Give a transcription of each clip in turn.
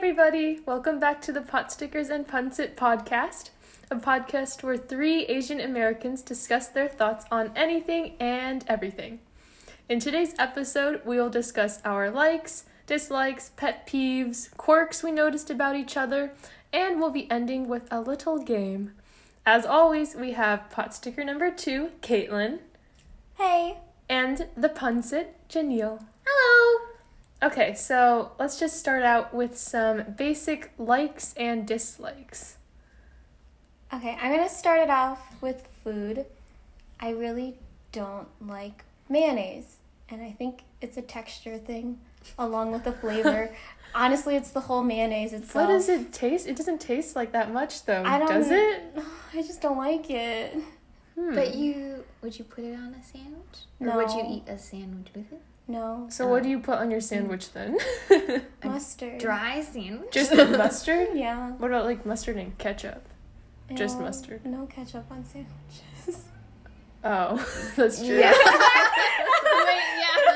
everybody! Welcome back to the Pot Stickers and Punsit podcast, a podcast where three Asian Americans discuss their thoughts on anything and everything. In today's episode, we will discuss our likes, dislikes, pet peeves, quirks we noticed about each other, and we'll be ending with a little game. As always, we have Pot Sticker number 2, Caitlin. Hey. And the Punsit, Janelle. Hello. Okay, so let's just start out with some basic likes and dislikes. Okay, I'm going to start it off with food. I really don't like mayonnaise, and I think it's a texture thing along with the flavor. Honestly, it's the whole mayonnaise itself. What does it taste? It doesn't taste like that much, though, does it? I just don't like it. But would you put it on a sandwich? Or No. would you eat a sandwich with it? No. So what do you put on your sandwich then? Mustard. Dry sandwich? Just mustard? Yeah. What about like mustard and ketchup? Just No, mustard. No ketchup on sandwiches. Oh, that's true. Yeah. I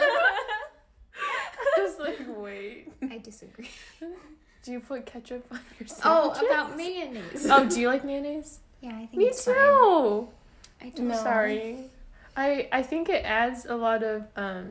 was like, wait. I disagree. Do you put ketchup on your Oh, sandwiches? about mayonnaise. Oh, do you like mayonnaise? Yeah, I think Me it's too. fine. I do. No. Sorry. I think it adds a lot of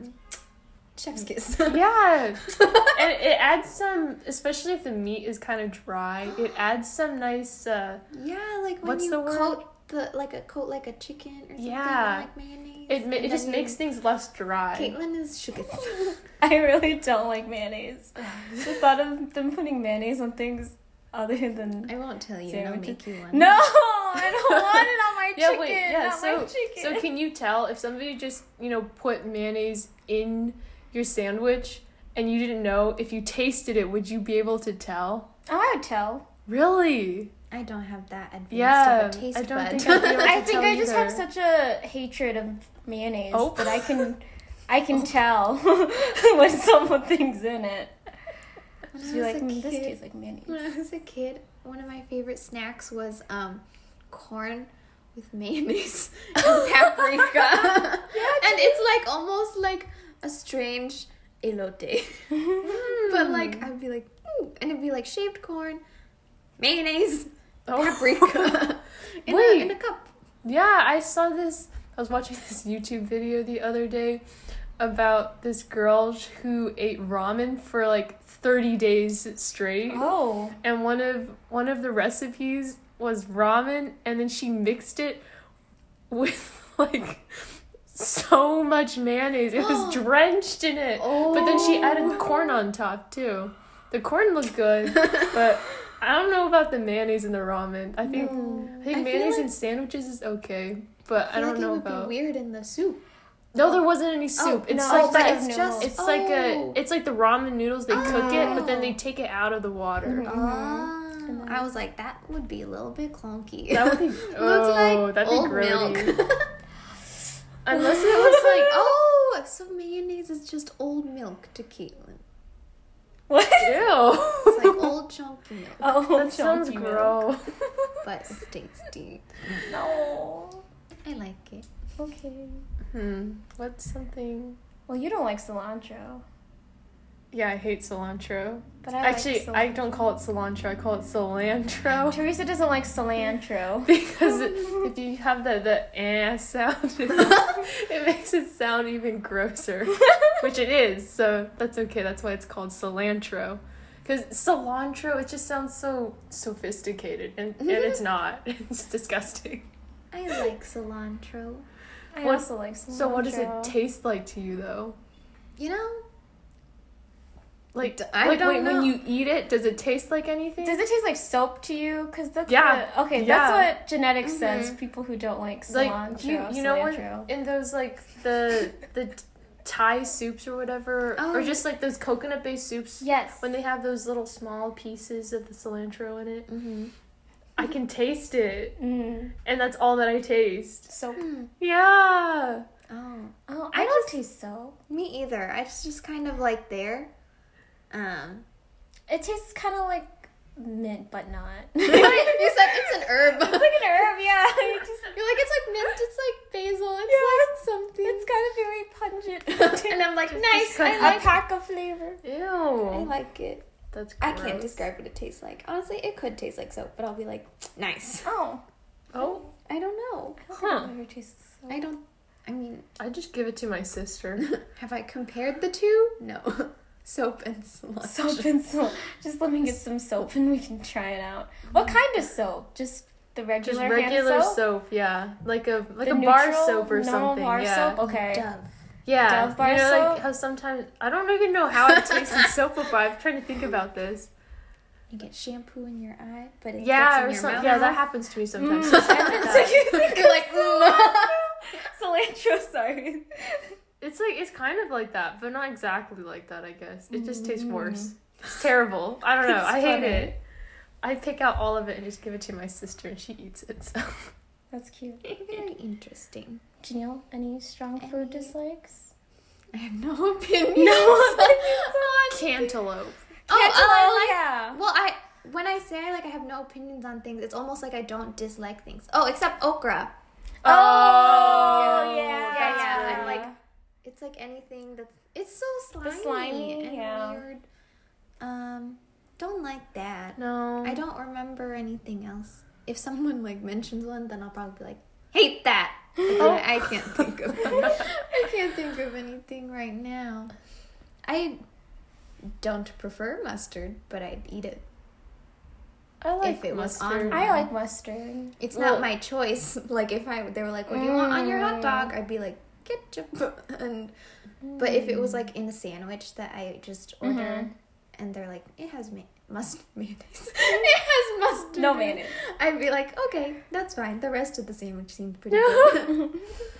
Chef's kiss. yeah, and it adds some, especially if the meat is kind of dry. It adds some nice. Yeah, like when What's you the word? coat like a chicken or something Yeah. like mayonnaise. It just makes things less dry. Caitlin is shook. I really don't like mayonnaise. The thought of them putting mayonnaise on things other than... I won't tell you. I'll Sandwiches. make you one. No, I don't want it on my chicken. Yeah, wait, yeah. Not my chicken. So can you tell if somebody just put mayonnaise in your sandwich and you didn't know, if you tasted it, would you be able to tell? I would tell. Really? I don't have that advanced Yeah, of a taste I don't bud. think I'd be able to I think tell I just have either. such a hatred of mayonnaise Oh. that I can tell when someone thinks in it. When Just I be was like, a this kid- tastes like mayonnaise. When I was a kid, one of my favorite snacks was corn with mayonnaise and paprika. And it's like almost like a strange elote. But like I'd be like, and it'd be like shaved corn, mayonnaise, paprika in a cup. Yeah, I saw this. I was watching this YouTube video the other day about this girl who ate ramen for like 30 days straight. Oh. And one of the recipes was ramen, and then she mixed it with like so much mayonnaise. It was drenched in it. But then she added corn on top too. The corn looked good, but I don't know about the mayonnaise in the ramen. I think I mayonnaise feel like- in sandwiches is okay, but I don't like know it would about. be weird in the soup. No, there wasn't any soup. It's no, like it's that. just noodles. It's like the ramen noodles. They cook it, but then they take it out of the water. I was like, that would be a little bit clunky. That would be. like that'd be old grody. milk. Unless it was like. Oh, so mayonnaise is just old milk to Caitlin. What? Ew. It's like old chunky milk, Oh, That sounds chunky milk. gross. but it's tasty. No. I like it. Okay. What's something? Well, you don't like cilantro. Yeah, I hate cilantro. But I Actually, like I don't call it cilantro. I call it cilantro. Teresa doesn't like cilantro. Because if you have the sound, it makes it sound even grosser. Which it is, so that's okay. That's why it's called cilantro. Because cilantro, it just sounds so sophisticated, and it's not. It's disgusting. I like cilantro. I What- also like cilantro. So what does it taste like to you, though? You know, Like, I don't when know. you eat it, does it taste like anything? Does it taste like soap to you? Because that's Yeah. okay, Yeah. that's what genetics says. People who don't like Like, cilantro, you know when cilantro. in those like the Thai soups or whatever, or Oh. just like those coconut based soups, Yes. when they have those little small pieces of the cilantro in it, I can taste it, and that's all that I taste. Soap. Yeah. oh, I don't taste soap. me either. It's just kind of like there. It tastes kind of like mint, but not. You said it's an herb. It's like an herb, yeah. You're like, it's like mint, it's like basil, it's like something. It's kind of very pungent. And I'm like, nice, like I A like pack of flavor. I Ew. like it. That's I gross. can't describe what it tastes like. Honestly, it could taste like soap, but I'll be like, nice. Oh. Oh, I don't know. I don't Huh. think I've ever tasted soap. I mean, I just give it to my sister. have I compared the two? No. Soap and sludge. Soap and soap. Just let me get some soap and we can try it out. What kind of soap? Just the regular, Just regular hand soap? yeah. Like a The bar neutral, soap or normal something. bar Yeah. soap? Okay. Dove. Yeah. Dove bar you know, soap? like how sometimes I don't even know how I've tasted soap before. I'm trying to think about this. You get shampoo in your eye, but it Yeah, or gets in your something. mouth. Yeah, that happens to me sometimes. Mm. So something like that. You're like, Cilantro, sorry. It's kind of like that, but not exactly like that, I guess. It just tastes Mm. worse. It's terrible. I don't know. It's I hate funny. it. I pick out all of it and just give it to my sister and she eats it. So That's cute. very interesting. Janelle, any strong food dislikes? I have no opinion. cantaloupe. Yeah. Well, when I say I have no opinions on things, it's almost like I don't dislike things. Oh, except okra. Oh, yeah. That's yeah. good. I'm like, it's like anything it's so slimy, slimy, and yeah. weird. Don't like that. No. I don't remember anything else. If someone mentions one, then I'll probably be like, hate that. But I can't think of I can't think of anything right now. I don't prefer mustard, but I'd eat it. I like if it was on mustard. I like mustard. It's Well- not my choice. Like if they were like, "What do you want on your hot dog?" I'd be like, "Ketchup." But if it was in a sandwich that I just order, and they're like, "It has mayonnaise," it has mustard. No in it," mayonnaise. I'd be like, "Okay, that's fine." The rest of the sandwich seemed pretty good.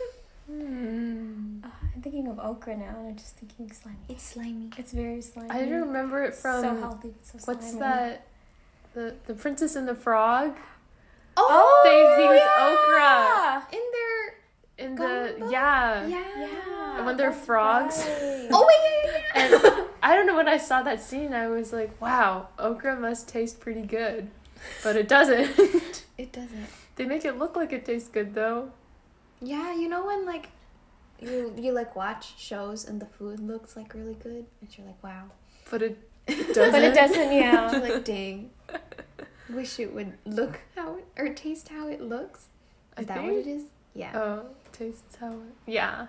I'm thinking of okra now, and I'm just thinking slimy. It's slimy. It's very slimy. I remember it from so healthy, but so slimy. what's that? The Princess and the Frog. Oh, They use okra in their in Gumbo? the yeah. Yeah. When they're that's frogs. right. Oh wait, yeah. And I don't know, when I saw that scene, I was like, wow, okra must taste pretty good. But it doesn't. It doesn't. They make it look like it tastes good, though. Yeah, you know when you watch shows and the food looks really good, and you're like, wow. But it doesn't. But it doesn't, yeah. You're like, dang. Wish it would look or taste how it looks. I Is that think- what it is? Yeah. Oh, tastes how it... Yeah.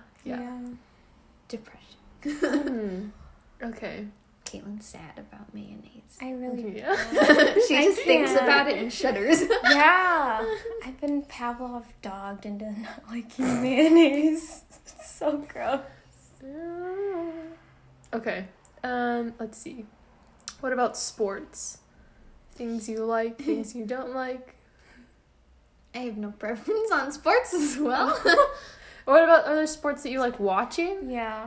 Depression. Okay. Caitlin's sad about mayonnaise. I really Yeah. She I just thinks can't. about it and shudders. Yeah. I've been Pavlov dogged into not liking mayonnaise. It's so gross. Okay. Let's see. What about sports? Things you like, things you don't like. I have no preference on sports as well. What about other sports that you like watching? Yeah.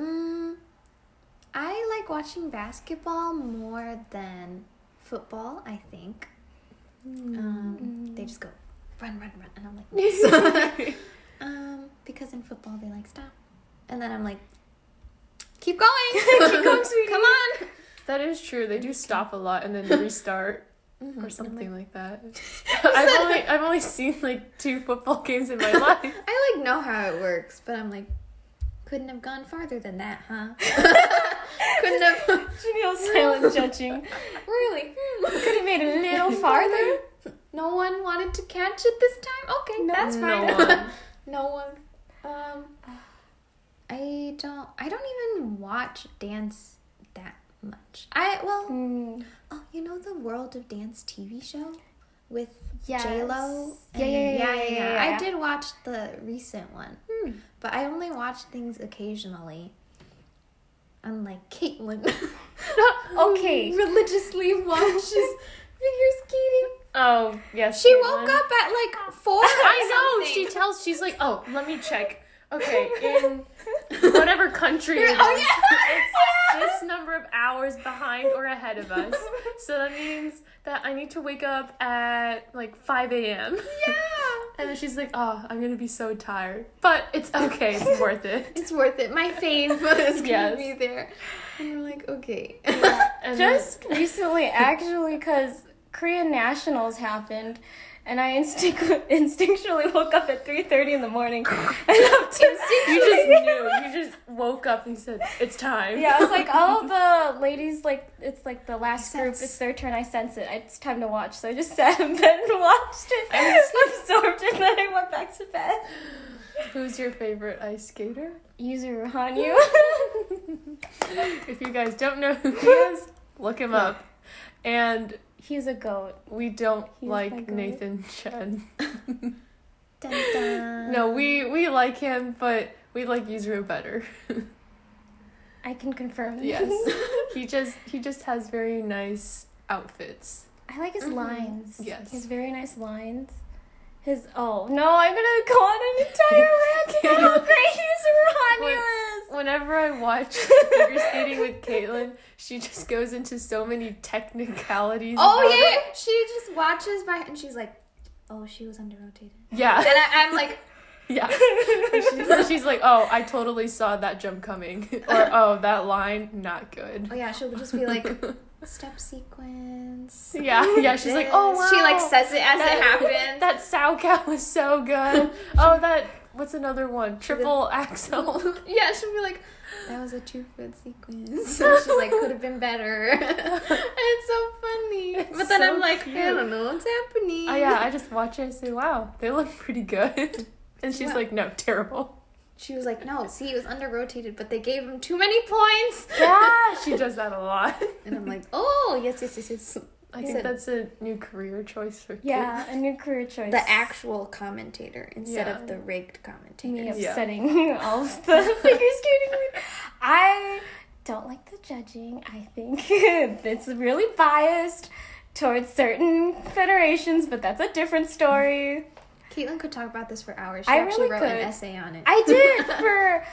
I like watching basketball more than football, I think. They just go, run, run, run. And I'm like, yes. Because in football, they stop. And then I'm like, keep going. Keep going, sweetie. Come on. That is true. They do stop a lot and then restart or something like that. I've only seen 2 football games in my life. I know how it works, but I'm like, couldn't have gone farther than that, huh? Couldn't have. Janelle silent judging. Really? Could have made it a little farther. No one wanted to catch it this time? Okay, that's fine. No one. No one. I don't even watch dance that much. Oh, you know the World of Dance TV show with Yes. J-Lo? Yeah. I did watch the recent one, but I only watch things occasionally. Unlike Caitlin, Okay. who religiously watches figure skating. Oh, yes. She woke up at 4. I know. She's like, oh, let me check. Okay, in whatever country it is, Oh, yeah. it's this number of hours behind or ahead of us. So that means that I need to wake up at 5 a.m. Yeah. And then she's like, oh, I'm going to be so tired. But it's okay. It's worth it. It's worth it. My fave is gonna Yes. be there. And we're like, okay. And Just recently, actually, because Korean Nationals happened, and I instinctually woke up at 3:30 in the morning. And up to You just knew. You just woke up and said, "It's time." Yeah, I was like, oh, the ladies, like, it's like the last group, it's their turn, I sense it. It's time to watch. So I just sat in bed and watched it. I was absorbed, and then I went back to bed. Who's your favorite ice skater? Yuzuru Hanyu. If you guys don't know who he is, look him up. And He's a goat. we don't He's my like goat. Nathan Chen. Dun, dun. No, we like him, but we like Yuzuru better. I can confirm. Yes. He just has very nice outfits. I like his lines. Yes. He has very nice lines. I'm gonna go on an entire rant about how great Yuzuru Hanyu is. Whenever I watch figure skating with Caitlin, she just goes into so many technicalities. Oh about yeah, it. she just watches by and she's like, "Oh, she was under rotated." Yeah. And I'm like, Yeah. She's like, "Oh, I totally saw that jump coming," or "Oh, that line not good." "Oh yeah," she'll just be like, "Step sequence." Yeah. She's like, "Oh wow." She like says it as it happens. That sow cow was so good. Oh, what's another one? Triple axel. Yeah, she'll be like, "That was a 2-foot sequence." And she's like, "Could have been better." And it's so funny. But then so I'm like, cute. I don't know what's happening. Oh yeah, I just watch it and say, "Wow, they look pretty good." And she's Yeah. like, "No, terrible." She was like, "No, see, it was under rotated, but they gave him too many points." Yeah, she does that a lot. And I'm like, "Oh, yes." I think that's a new career choice for kids. Yeah, a new career choice. The actual commentator instead Yeah. of the rigged commentator. Me Yeah. upsetting all of the figure skating. I don't like the judging. I think it's really biased towards certain federations, but that's a different story. Caitlin could talk about this for hours. She I actually really wrote an could. essay on it. I did for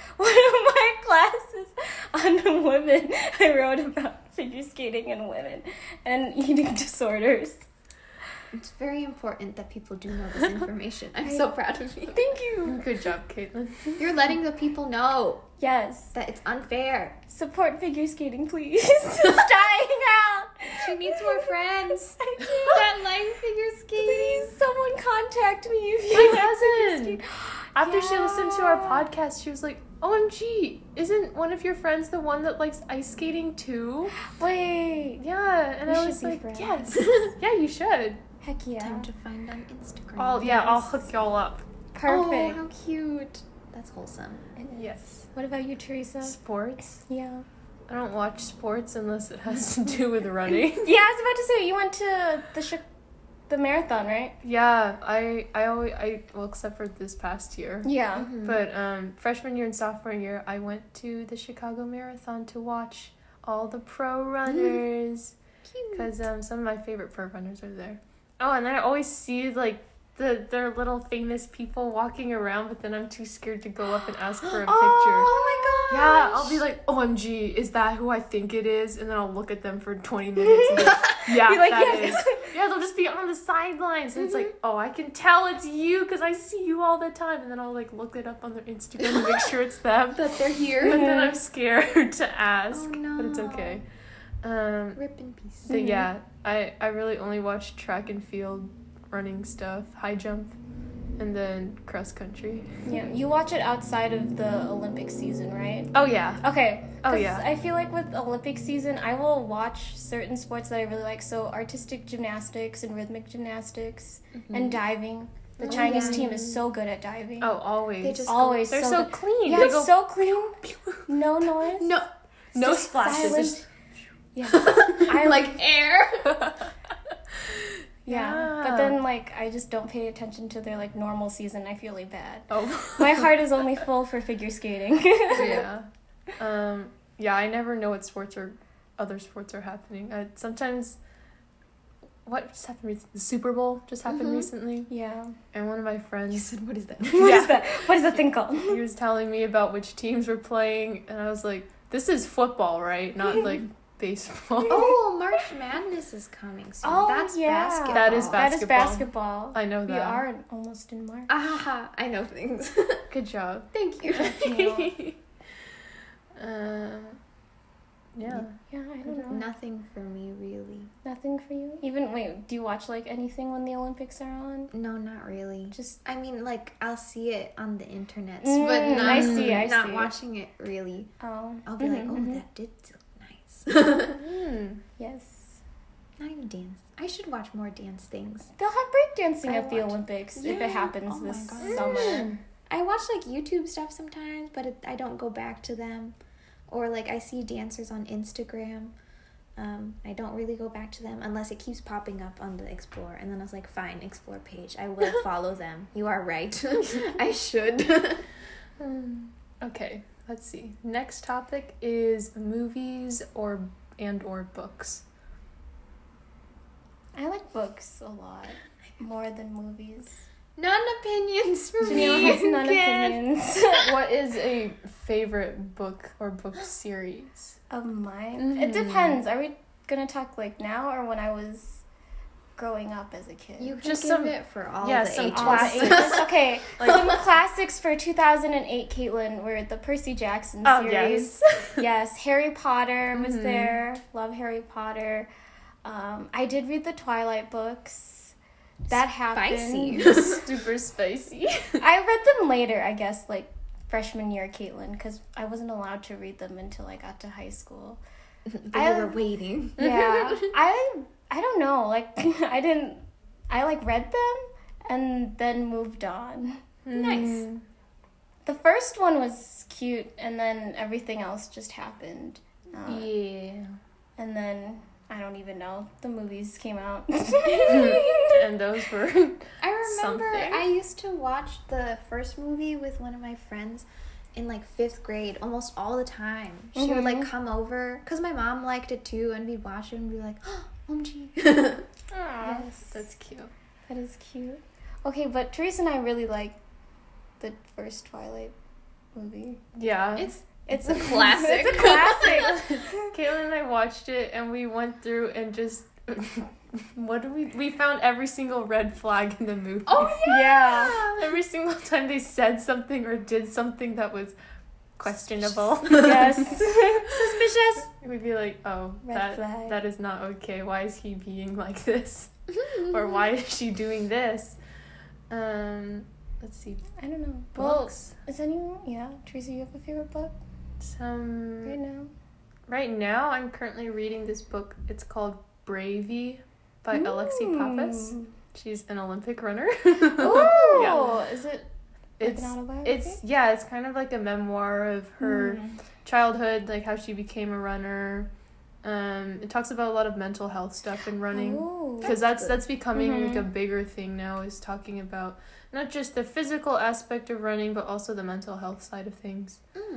one of my classes on women. I wrote about figure skating and women and eating disorders. It's very important that people do know this information. I'm so proud of you. Thank you. Good job, Caitlin. You're letting the people know Yes. that it's unfair. Support figure skating, please. It's dying out. She needs more friends I do. that like figure skating. Please, someone contact me if you My like figure cousin. skating. After she listened to our Yeah. podcast, she was like, "OMG, isn't one of your friends the one that likes ice skating too?" Wait. Yeah, and We I should was be like, friends. "Yes, yeah, you should." Heck yeah. Time to find on Instagram. I'll hook y'all up. Perfect. Oh, how cute. That's wholesome. Yes. What about you, Teresa? Sports. Yeah. I don't watch sports unless it has to do with running. Yeah, I was about to say, you went to the marathon, right? Yeah, I well, except for this past year. Yeah. But freshman year and sophomore year, I went to the Chicago Marathon to watch all the pro runners. Because some of my favorite pro runners are there. Oh, and then I always see like their little famous people walking around, but then I'm too scared to go up and ask for a picture. Oh my god. Yeah, I'll be like, "OMG, is that who I think it is?" And then I'll look at them for 20 minutes and be like, "Yeah, Be like, that "Yes." is." Yeah, they'll just be on the sidelines. And it's like, "Oh, I can tell it's you because I see you all the time." And then I'll like look it up on their Instagram and make sure it's them. That they're But here. then I'm scared to ask. Oh, no. But it's okay. Rip in peace. So yeah, I really only watch track and field running stuff, high jump, and then cross country. Yeah. You watch it outside of the Olympic season, right? Oh yeah. Okay. Oh, 'cause yeah. I feel like with Olympic season, I will watch certain sports that I really like. So artistic gymnastics and rhythmic gymnastics and diving. The Chinese team is so good at diving. Oh, always. They just Always They're so so good. clean. Yeah, They it's go so clean. No noise. No. no Just splashes. silent. Just- Yeah. I like air. Yeah. But then like I just don't pay attention to their like normal season. I feel really bad. Oh. My heart is only full for figure skating. Yeah. Yeah, I never know what sports or other sports are happening. Sometimes what just happened recently? The Super Bowl just happened recently. Yeah. And one of my friends said, "What is that?" What is that? What is that thing called? he was telling me about which teams were playing, and I was like, "This is football, right? Not like baseball." Oh, March Madness is coming soon. Oh, That's yeah. basketball. That is That is basketball. basketball. I know We that. are almost in March. Ah, I know things. Good job. Thank you. Yeah. Yeah, I don't know. Nothing for me, really. Nothing for you? Even, wait, do you watch, like, anything when the Olympics are on? No, not really. Just, I mean, like, I'll see it on the internet, Mm, but not, I see. not watching it, really. oh. I'll be like, oh, mhm. that did look nice. Yes. Not even dance. I should watch more dance things. They'll have breakdancing I at the watch- Olympics if Yeah. it happens Oh my this God. summer. I watch, like, YouTube stuff sometimes, but I don't go back to them. Or, like, I see dancers on Instagram. I don't really go back to them unless it keeps popping up on the Explore. And then I was like, fine, Explore page. I will follow them. You are right. I should. Okay, let's see. Next topic is movies or books. I like books a lot more than movies. Non-opinions for Janelle me. has none again. opinions What is a favorite book or book series? of mine. It depends. Are we gonna talk like now or when I was growing up as a kid? You can Just give some- it for all yeah, the some ages. All the classics. ages. Okay, Like- some classics for 2008, Caitlin, were the Percy Jackson Oh, series. yes. Yes, Harry Potter was Mhm. there. Love Harry Potter. I did read the Twilight books. That Spicy. happened. Super spicy. I read them later, I guess, like freshman year, Caitlin, because I wasn't allowed to read them until I got to high school. But I- you were waiting. Yeah, I don't know. Like I like read them and then moved on. Nice. The first one was cute, and then everything else just happened. Yeah. And then I don't even know. The movies came out. And those were I remember Something. I used to watch the first movie with one of my friends in like 5th grade almost all the time. She would like come over because my mom liked it too, and we'd watch it and be like, oh, OMG. Yes. That's cute. That is cute. Okay, but Teresa and I really like the first Twilight movie. Yeah. It's a classic. It's a classic. Caitlin and I watched it and we went through and just we found every single red flag in the movie. Oh Yeah. Every single time they said something or did something that was questionable. Yes. Suspicious. We'd be like, oh, Red flag. that is not okay. Why is he being like this? Or why is she doing this? Let's see. I don't know. Books. Well, is anyone? Yeah, Teresa, you have a favorite book right now? Right now, I'm currently reading this book. It's called Bravey by Alexi Pappas. She's an Olympic runner. Oh, Yeah. is it like It's an autobiography? it's kind of like a memoir of her childhood, like how she became a runner. It talks about a lot of mental health stuff in running. Oh, Because that's becoming Mhm. like a bigger thing now, is talking about not just the physical aspect of running but also the mental health side of things.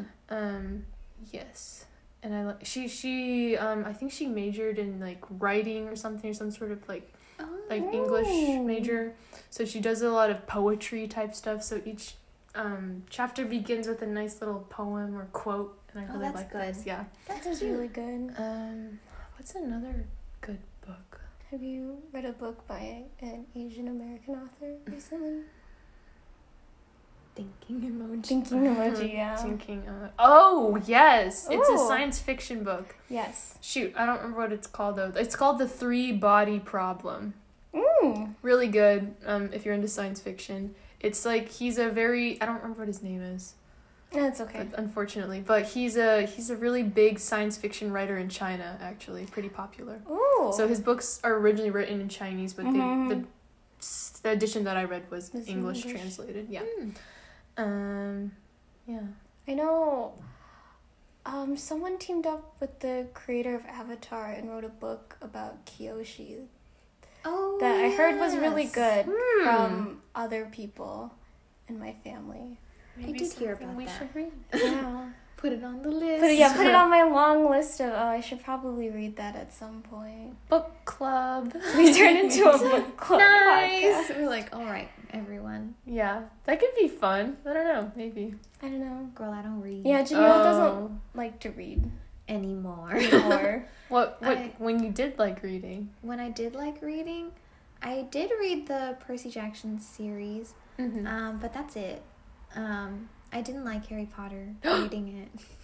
Yes. And I like she I think she majored in like writing or something, or some sort of like English major. So she does a lot of poetry type stuff. So each chapter begins with a nice little poem or quote, and I really that's like good. those. Yeah. that sounds really good. What's another good book? Have you read a book by an Asian American author recently? Thinking emoji. Thinking emoji, yeah. Thinking. Oh yes, it's a Ooh. science fiction book. Yes. Shoot, I don't remember what it's called though. It's called The 3-Body Problem. Mm. Really good. If you're into science fiction, it's like he's a very I don't remember what his name is. That's okay. Unfortunately, but he's a really big science fiction writer in China. Actually, pretty popular. Ooh. So his books are originally written in Chinese, but Mhm. the edition that I read was Was English English. translated. Yeah. Mm. Yeah. I know someone teamed up with the creator of Avatar and wrote a book about Kyoshi Oh, that I heard was really yes. good Hmm. from other people in my family. Maybe did hear something about we that. should read. Yeah. Put it on the list. Put it on my long list of, I should probably read that at some point. Book club. We turned into a book club Nice. podcast. We're like, all right, everyone. Yeah, that could be fun. I don't know. Maybe. I don't know. Girl, I don't read Yeah, Janelle doesn't like to read anymore. anymore. What I- when you did like reading? When I did like reading, I did read the Percy Jackson series, Mm-hmm. but that's it. I didn't like Harry Potter reading it.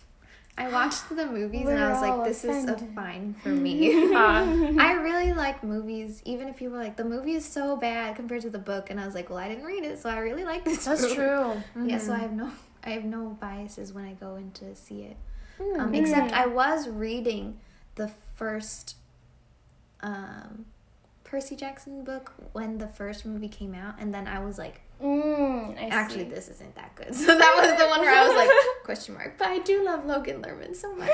I watched the movies We're and I was all like, this is a offended. fine for me. Uh, I really like movies, even if people are like, the movie is so bad compared to the book. And I was like, well, I didn't read it, so I really like this that's book. true. Yeah, so Mhm. I have no biases when I go in to see it. Mm. Except I was reading the first Percy Jackson book when the first movie came out, and then I was like, I actually, see. this isn't that good. So that was the one where I was like, question mark. But I do love Logan Lerman so much.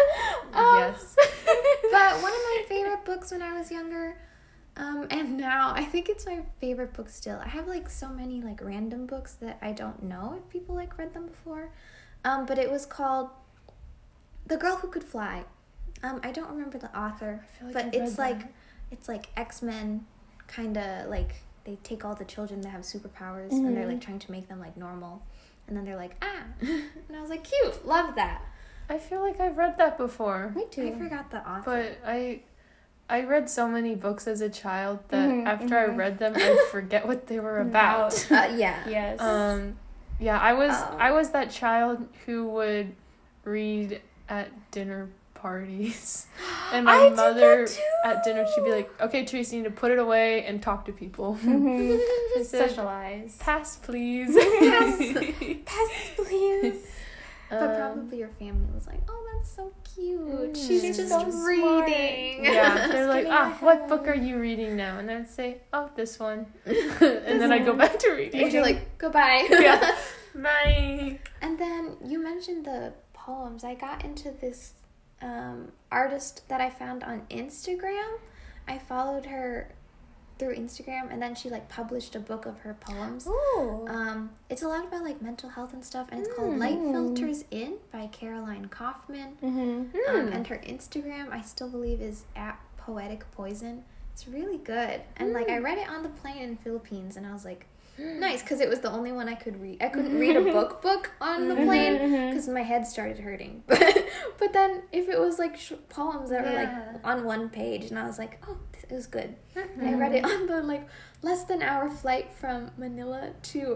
Yes. But one of my favorite books when I was younger, and now I think it's my favorite book still. I have like so many like random books that I don't know if people like read them before. But it was called The Girl Who Could Fly. I don't remember the author, I feel like but I've it's read like that. it's like X-Men, kind of like they take all the children that have superpowers and they're like trying to make them like normal, and then they're like and I was like, cute, love that. I feel like I've read that before. Me too. I forgot the author. But I read so many books as a child that Mhm, after I read them, I forget what they were about. Yeah. Yes. Yeah, I Oh. was that child who would read at dinner parties, and my I did mother that too. at dinner, she'd be like, "Okay, Teresa, you need to put it away and talk to people." Mhm. I said, Socialize. "Pass, please." Pass, please. But probably your family was like, oh, that's so cute. Mm. She's She's just so smart." reading. Yeah, they're like, getting ahead. what book are you reading now? And I'd say, oh, this one. And then I go back to reading. And you're like, goodbye. Yeah. Bye. And then you mentioned the poems. I got into this artist that I found on Instagram. I followed her through Instagram, and then she like published a book of her poems. Ooh. It's a lot about like mental health and stuff, and it's called Light Filters In by Caroline Kaufman. Mm-hmm. And her Instagram, I still believe, is at Poetic Poison. It's really good. And like I read it on the plane in Philippines, and I was like, nice, because it was the only one I could read. I couldn't read a book on the plane because my head started hurting. But then if it was like poems that were like on one page, and I was like, oh, it was good. And I read it on the like less than hour flight from Manila to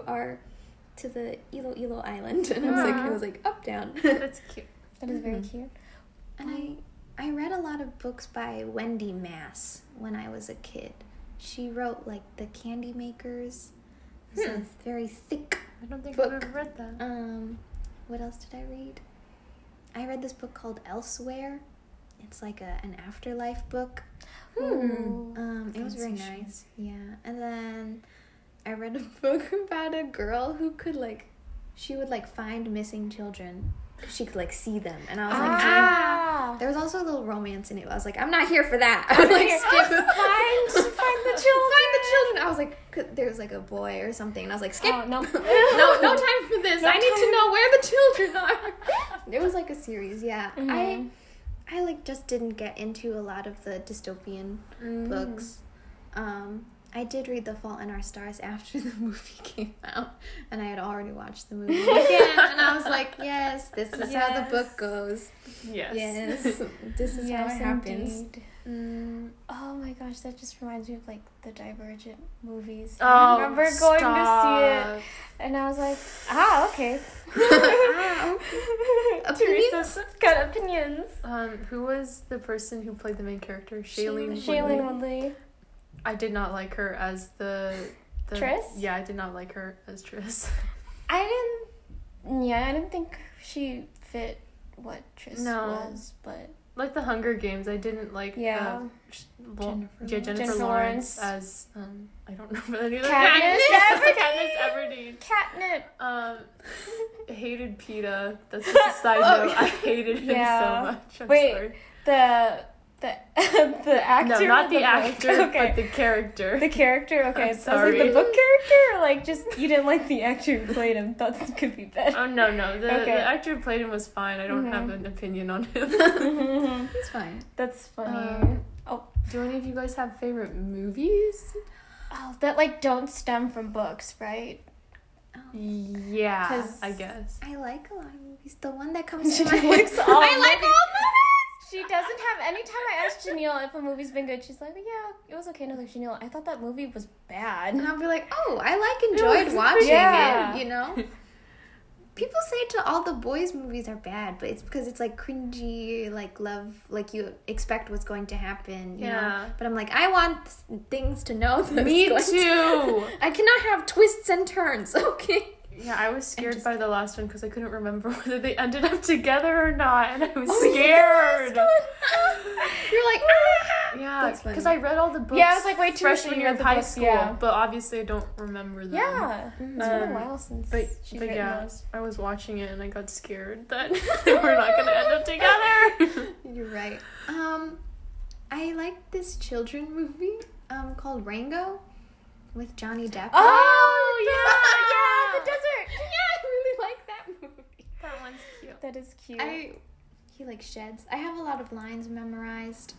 the Iloilo Island, and it was like up down. That's cute. That is very cute. And I read a lot of books by Wendy Mass when I was a kid. She wrote like The Candy Makers. It's a very thick I don't think book. I've ever read that. What else did I read? I read this book called Elsewhere. It's like an afterlife book. It was very nice. Yeah. And then I read a book about a girl who could she would find missing children. She could see them, and I was like, there was also a little romance in it. I was like, I'm not here for that. I would skip. Find the children. Find the children. I was like, there was a boy or something, and I was like, skip. Oh, no. no time for this. No I need time. to know where the children are. It was a series, yeah. Mhm. I just didn't get into a lot of the dystopian books. I did read The Fault in Our Stars after the movie came out, and I had already watched the movie again, and I was like, yes, this is how the book goes. Yes. This is how it happens. Indeed. Oh my gosh, that just reminds me of the Divergent movies. Oh, I remember going to stop. see it, and I was like, okay. Opinions? Teresa's got opinions. Who was the person who played the main character? Shailene Shailene Woodley. Woodley. I did not like her as the Triss? Yeah, I did not like her as Triss. I didn't think she fit what Triss was, but Like the Hunger Games, I didn't like. Yeah. Jennifer Lawrence as I don't know any other Katniss Everdeen. Catnip. Hated PETA. That's just a side note. I hated him so much. I'm sorry. The actor. No, not or the book? actor, Okay. but the character. The character, okay. I'm So I was like, sorry. the book character, or just you didn't like the actor who played him? Thought this could be bad. Oh no. The Okay. actor who played him was fine. I don't have an opinion on him. It's fine. That's funny. Do any of you guys have favorite movies? That don't stem from books, right? Yeah, 'Cause I guess. I like a lot of movies. The one that comes She to my likes head. all I like movies. all movies. She doesn't have. Anytime I ask Janelle if a movie's been good, she's like, "Yeah, it was okay." And I'm like, "Janelle, I thought that movie was bad." And I'll be like, oh, I enjoyed watching Yeah. it, you know? People say to all the boys movies are bad, but it's because it's like cringy, like love, like you expect what's going to happen, you know? But I'm like, I want things to know that Me too! I cannot have twists and turns, okay? Yeah, I was scared by the last one because I couldn't remember whether they ended up together or not, and I was scared. You're like, ah! Yeah, because I read all the books. Yeah, I was like, wait, freshman year of high books, school, yeah. but obviously I don't remember them. Yeah, it's been a while since she's written those. I was watching it and I got scared that they were not going to end up together. You're right. I like this children movie called Rango with Johnny Depp. Oh, yeah, the desert. Yeah, I really like that movie. That one's cute. That is cute. He like sheds. I have a lot of lines memorized.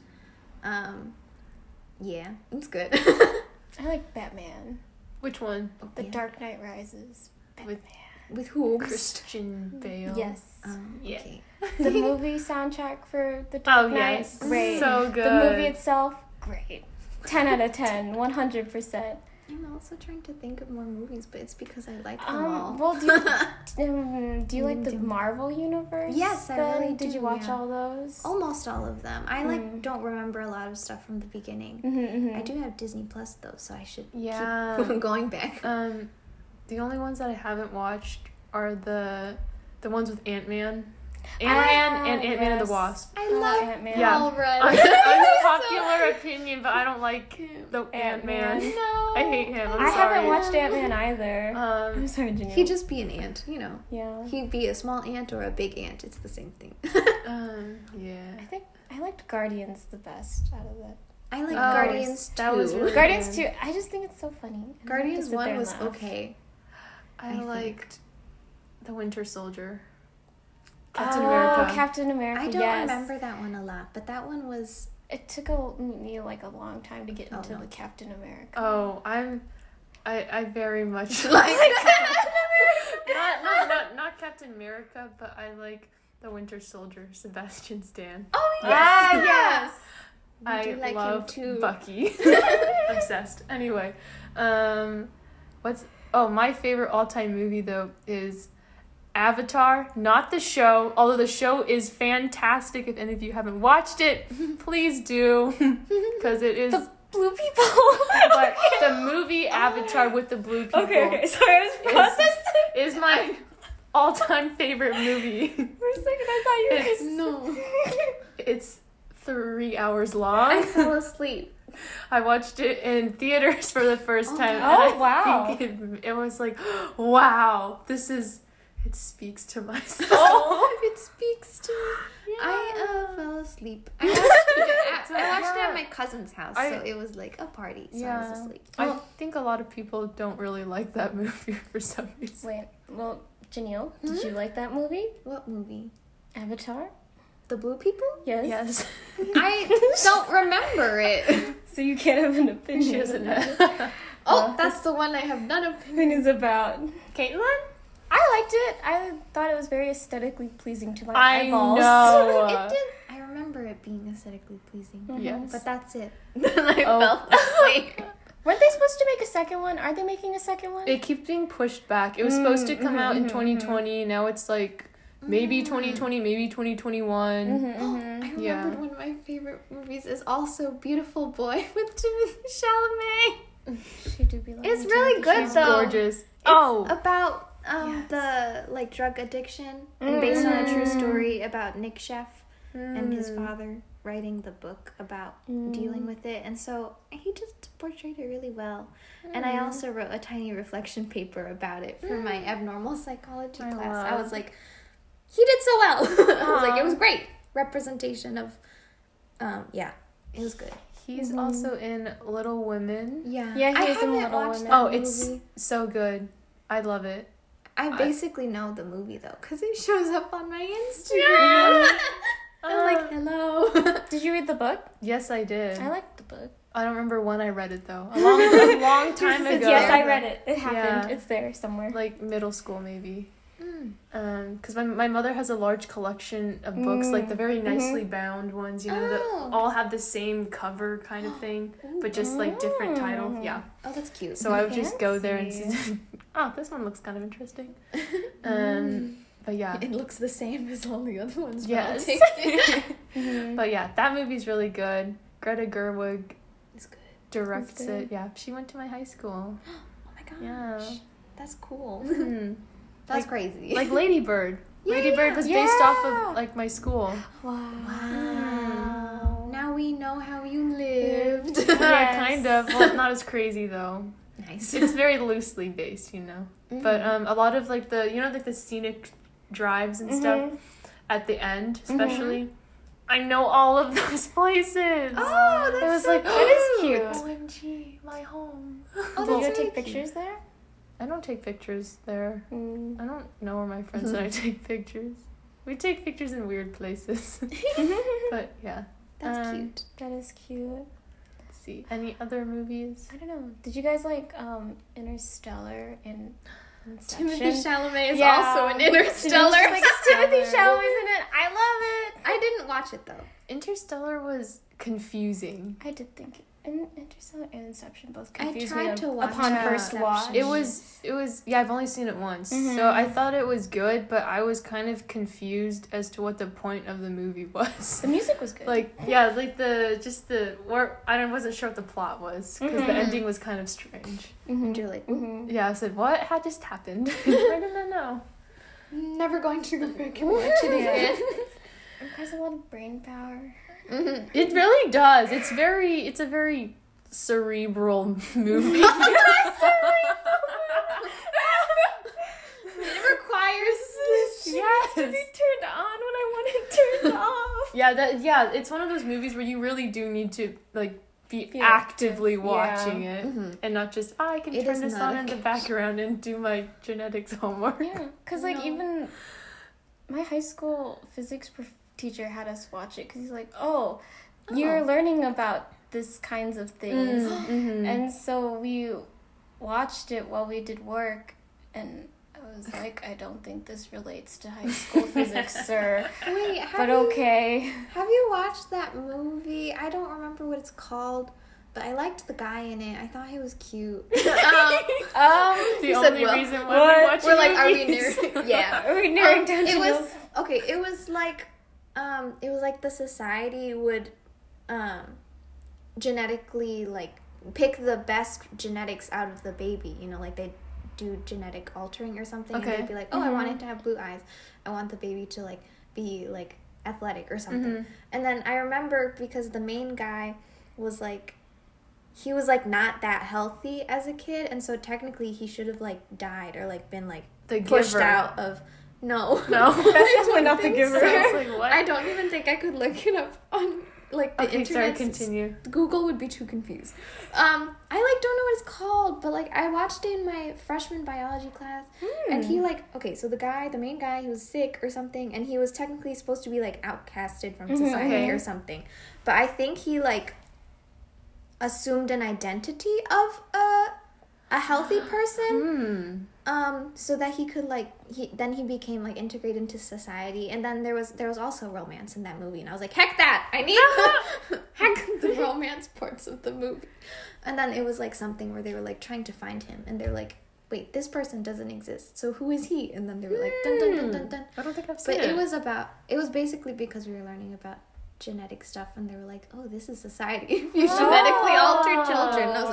Yeah, it's good. I like Batman. Which one? The Dark Knight Rises. With With who? Christian Bale. Yes. Yeah. Okay. The movie soundtrack for The Dark Knight. Yes. Great. So good. The movie itself, great. 10 out of 10, 100%. I'm also trying to think of more movies, but it's because I like them all. Well, do you like the Marvel universe? Yes, I then? really Did you do, watch yeah. all those? Almost all of them. I don't remember a lot of stuff from the beginning. Mm-hmm. I do have Disney Plus though, so I should Yeah. keep going back. The only ones that I haven't watched are the ones with Ant-Man. Ant-Man and Ant-Man and the Wasp. I love Ant-Man. Yeah. Paul Rudd. Unpopular opinion, but I don't like the Ant-Man. No. I hate him. I'm I sorry. haven't watched Ant-Man either. I'm sorry, Janelle. He'd just be an ant, you know. Yeah. He'd be a small ant or a big ant. It's the same thing. Yeah. I think I liked Guardians the best out of that. I like Oh, Guardians that 2. was really Guardians good. 2, I just think it's so funny. And I like to Guardians sit there 1 and was laugh. okay. I think. liked the Winter Soldier. Captain America. I don't yes. remember that one a lot, but that one was... It took me like a long time to get into the Captain America. Oh, I very much Like not Captain America, but I like the Winter Soldier, Sebastian Stan. Oh, yes! Ah, yes! I do like him love too. Bucky. Obsessed. Anyway, my favorite all-time movie though is Avatar, not the show, although the show is fantastic. If any of you haven't watched it, please do, because it is. The blue people. But the movie Avatar with the blue people Okay. Sorry, I was processing. is my all-time favorite movie. For a second, I thought you were It's- No. It's 3 hours long. I fell asleep. I watched it in theaters for the first time. Oh, and wow. I think it was like, wow, it speaks to my soul. It speaks to me. Yeah. I fell asleep. I watched it at my cousin's house, so it was like a party, so I was asleep. I think a lot of people don't really like that movie for some reason. Wait, well, Janelle, did you like that movie? What movie? Avatar? The Blue People? Yes. Yes. I don't remember it. So you can't have an opinion. She doesn't know. Oh, that's the one I have none of. Opinions about. Caitlin? I liked it. I thought it was very aesthetically pleasing to my I eyeballs. know. It did. I remember it being aesthetically pleasing. Yes. But that's it. Then I Oh. fell asleep. Weren't they supposed to make a second one? Are they making a second one? It keeps being pushed back. It was supposed to come out in 2020. Now it's like maybe 2020, maybe 2021. I remembered one of my favorite movies is also Beautiful Boy with Timothée Chalamet. She do be like It's really good though. Gorgeous. It's about Yes. the like drug addiction and based on a true story about Nick Sheff and his father writing the book about dealing with it, and so he just portrayed it really well. And I also wrote a tiny reflection paper about it for my abnormal psychology class. I was like, he did so well. I was like, it was great representation of it was good. He's also in Little Women. Yeah, Yeah, I he is in haven't Little watched Women. that Oh, it's movie. so good. I love it. I basically know the movie though, because it shows up on my Instagram. I'm like, hello. Did you read the book? Yes, I did. I liked the book. I don't remember when I read it though. A long time ago. Yes, I read it. It happened. Yeah. It's there somewhere. Like middle school maybe. Because my mother has a large collection of books, like the very nicely bound ones, you know, that all have the same cover kind of thing, but just like different title. Yeah. Oh, that's cute. So I would just go there and Fancy. see, oh, this one looks kind of interesting. But yeah. It looks the same as all the other ones. Yes. But I'll take it. But yeah, that movie's really good. Greta Gerwig It's good. directs It's good. it. Yeah, she went to my high school. Oh my gosh. Yeah. That's cool. Mhm. That's Like- crazy. Like Lady Bird. Yeah, Lady Bird yeah. was based off Yeah. of like my school. Wow. Wow. Now we know how you lived. Yes. Kind of. Well, not as crazy though. Nice. It's very loosely based, you know. But a lot of like the like the scenic drives and stuff at the end, especially. I know all of those places. Oh, that's it was so like That is cute. OMG, my home. Oh, Did you go that's take really pictures there? I don't take pictures there. Mm. I don't know where my friends and I take pictures. We take pictures in weird places. But yeah. That's cute. That is cute. Let's see. Any other movies? I don't know. Did you guys like Interstellar and Inception? Timothy Chalamet is Yeah. also an Interstellar. Like, Timothy Chalamet's in it. I love it. I didn't watch it though. Interstellar was confusing. I did think Interstellar and Inception both I confused tried me to watch upon first Inception. watch. It was yeah, I've only seen it once. So I thought it was good, but I was kind of confused as to what the point of the movie was. The music was good. Like yeah, like I wasn't sure what the plot was because the ending was kind of strange. And you're like, Yeah, I said, "What had just happened?" I don't know. never going to watch it again. It has a lot of brain power. It really does. It's a very cerebral movie. It requires this. Yes. To be turned on when I want it turned off. Yeah, it's one of those movies where you really do need to like be Be actively active, watching yeah. it and not just I can It turn is this not on a in the background and do my genetics homework. Yeah, because like No. even my high school physics teacher had us watch it because he's like, oh, you're learning about this kinds of things. Mm-hmm. And so we watched it while we did work, and I was like, I don't think this relates to high school physics, sir. Wait, But okay. Have you watched that movie? I don't remember what it's called, but I liked the guy in it. I thought he was cute. The He said, only well, reason why we watch we're like, are we movies. near? Yeah. Are we narrowing down to It was those? okay. It was like the society would genetically like pick the best genetics out of the baby. You know, like they do genetic altering or something, Okay. and they'd be like, oh, I want it to have blue eyes. I want the baby to like be like athletic or something. And then I remember because the main guy was like. He was like not that healthy as a kid, and so technically he should have like died or like been like The pushed Giver. out of. No. No. That's definitely not the think giver. so. I was like, what? I don't even think I could look it up on like the Okay, sorry, internet. continue. Google would be too confused. I like don't know what it's called, but like I watched it in my freshman biology class, and he like so the main guy, he was sick or something, and he was technically supposed to be like outcasted from society Okay. or something, but I think he like assumed an identity of a healthy person. So that he could like he became like integrated into society, and then there was also romance in that movie, and I was like, heck that, I need heck the romance parts of the movie. And then it was like something where they were like trying to find him, and they're like, wait, this person doesn't exist, so who is he? And then they were like, dun dun dun dun dun. I don't think I've seen But it. it was basically because we were learning about genetic stuff, and they were like, oh, this is society if you genetically alter children. And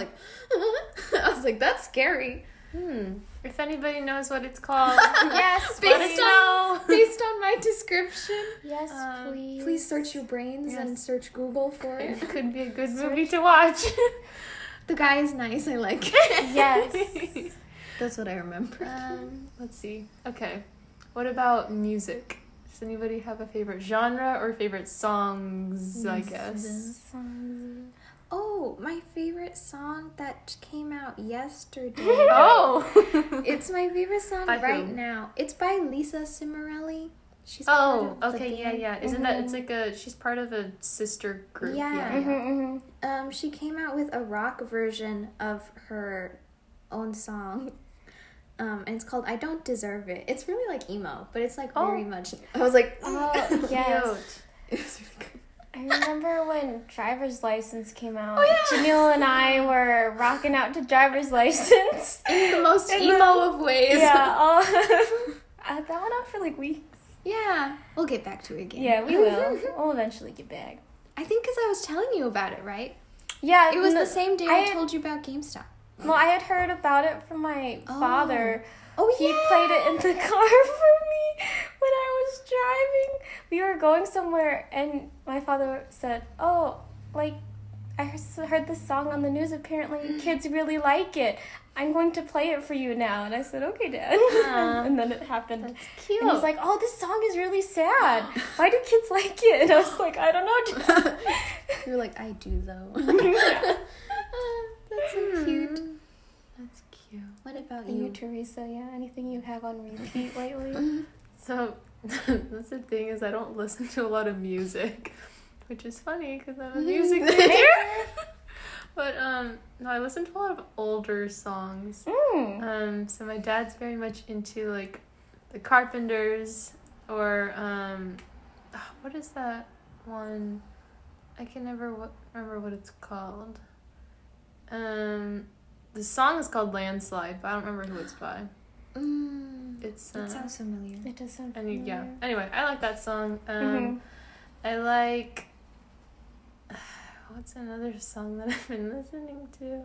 I was like that's scary. If anybody knows what it's called, Yes, Based on my description, yes, please. please search your brains and search Google for it. it could be a good movie to watch. The guy is nice, I like it. Yes. That's what I remember. Let's see. Okay. What about music? Does anybody have a favorite genre or favorite songs, I guess? Oh, my favorite song that came out yesterday. Oh! It's my favorite song By right who? now. It's by Lisa Cimarelli. She's part Oh, of the okay, band. yeah. Isn't that, it's like she's part of a sister group. Yeah. She came out with a rock version of her own song. And it's called I Don't Deserve It. It's really like emo, but it's like very much. I was like, Oh, yes. Cute. it was really good. I remember when Driver's License came out. Oh, yeah. Janelle and I were rocking out to Driver's License. In the most emo of ways. Yeah. that went on for like weeks. Yeah, we'll get back to it again. Yeah, we will. We'll eventually get back. I think because I was telling you about it, right? Yeah, It was the same day I had- told you about GameStop. Well, I had heard about it from my father. Oh, He played it in the car for me when I was driving. We were going somewhere, and my father said, "Oh, like, I heard this song on the news. Apparently, kids really like it. I'm going to play it for you now." And I said, "Okay, Dad." And then it happened. That's cute. And he's like, "Oh, this song is really sad. Why do kids like it?" And I was like, "I don't know, Dad." You're like, I do though. Yeah. That's so cute. That's cute. What about And you, you? Teresa, yeah? Anything you have on repeat lately? So that's the thing is I don't listen to a lot of music, which is funny because I'm a music major. But no, I listen to a lot of older songs. So my dad's very much into like the Carpenters or what is that one? I can never remember what it's called. The song is called Landslide, but I don't remember who it's by. It's That sounds familiar. It does sound and familiar. yeah. Anyway, I like that song. Mhm. I like. What's another song that I've been listening to?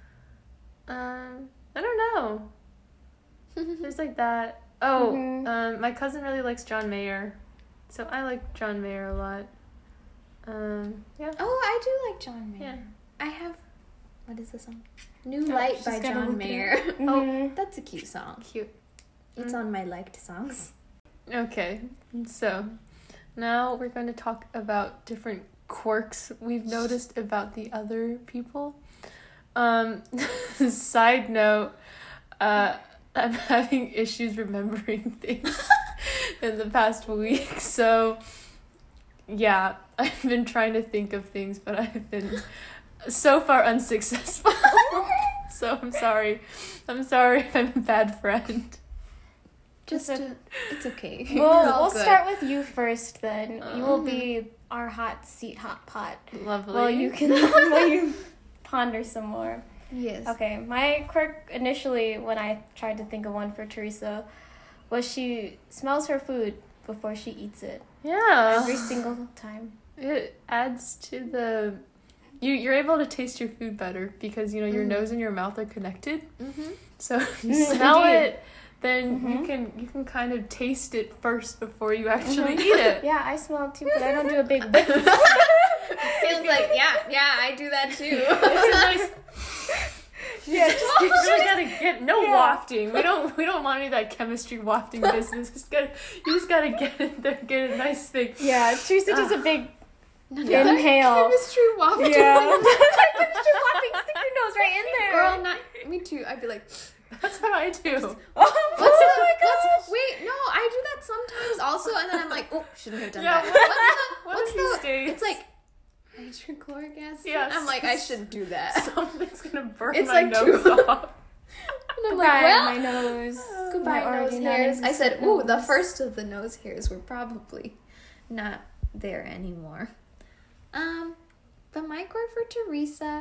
I don't know. There's like that. Oh, Mhm. my cousin really likes John Mayer, so I like John Mayer a lot. Yeah. Oh, I do like John Mayer. Yeah. I have. What is the song? New Light she's by gotta John look it Mayer. Mhm. That's a cute song. Cute. It's on my liked songs. Okay, so now we're going to talk about different quirks we've noticed about the other people. Side note, I'm having issues remembering things in the past week, so yeah, I've been trying to think of things, but I've been so far unsuccessful. So I'm sorry if I'm a bad friend. Just, It's it's okay. We'll start with you first then. You will be our hot seat, hot pot. Lovely. Well, you can while you ponder some more. Yes. Okay, my quirk initially when I tried to think of one for Teresa was she smells her food before she eats it. Yeah. Every single time. It adds to the you're able to taste your food better because your nose and your mouth are connected. Mm-hmm. So if you smell Indeed. it, then you can kind of taste it first before you actually eat it. Yeah, I smell it too, but I don't do a big whiff. Feels like, yeah, I do that too. Yeah, You really gotta get wafting. We don't want any of that chemistry wafting business. You just gotta get in there, get a nice big. yeah, Teresa does a big Another inhale. Chemistry waffle. Yeah. Chemistry wafting, stick your nose right in there. Girl, not me too. I'd be like, That's what I do. wait, no, I do that sometimes also, and then I'm like, oh, shouldn't have done Yeah, that. One What's of these the? days. It's like hydrochloric acid. Yes. I'm like, I shouldn't do that. Something's gonna burn It's my like nose two- off. And I'm Goodbye, like, well, my nose. goodbye My nose already hairs. I said, non-existent ooh, the nose. first of the nose hairs were probably not there anymore. But my quirk for Teresa,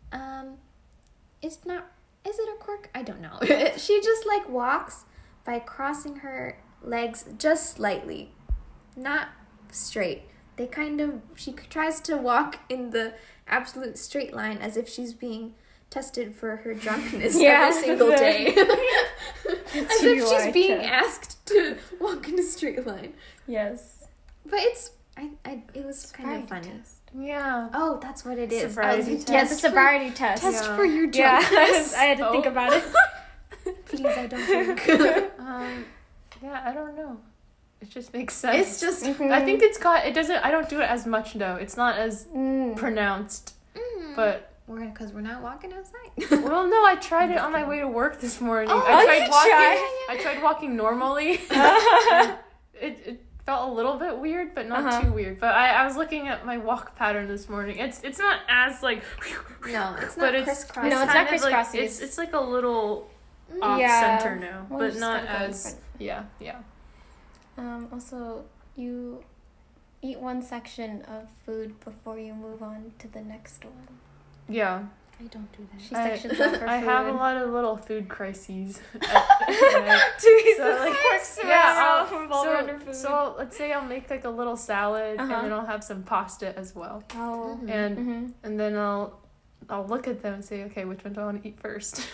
is it a quirk? I don't know. She just like walks by crossing her legs just slightly, not straight. She tries to walk in the absolute straight line as if she's being tested for her drunkenness Yeah, every single day. As if she's TUI being test. asked to walk in a straight line. Yes. But it was kind of funny. Test. Yeah. Oh, that's what it is. Sobriety I was test. Yeah, it's a sobriety test. Test Yeah. for your Yeah, drunkenness. I had to think Oh. about it. Please, I don't drink. Yeah, I don't know. It just makes sense. It's just. I think it's got. It doesn't. I don't do it as much though. It's not as Mm. pronounced. Mm. But Because we're not walking outside. well, no, I tried it on my way to work this morning. Oh, I tried you walking. tried? I tried walking normally. It felt a little bit weird, but not too weird. But I was looking at my walk pattern this morning. It's not as like. No, it's But not it's crisscross. No, it's kind not of like- crisscrossy. it's like a little off Yeah. center now, Well, but you just not gotta go in as front. yeah. Also, you eat one section of food before you move on to the next one. Yeah. I don't do that. She sections up her I have a food. lot of little food crises. Teresa like, works yeah, under food. so let's say I'll make like a little salad, and then I'll have some pasta as well, Oh. and then I'll look at them and say, okay, which one do I want to eat first?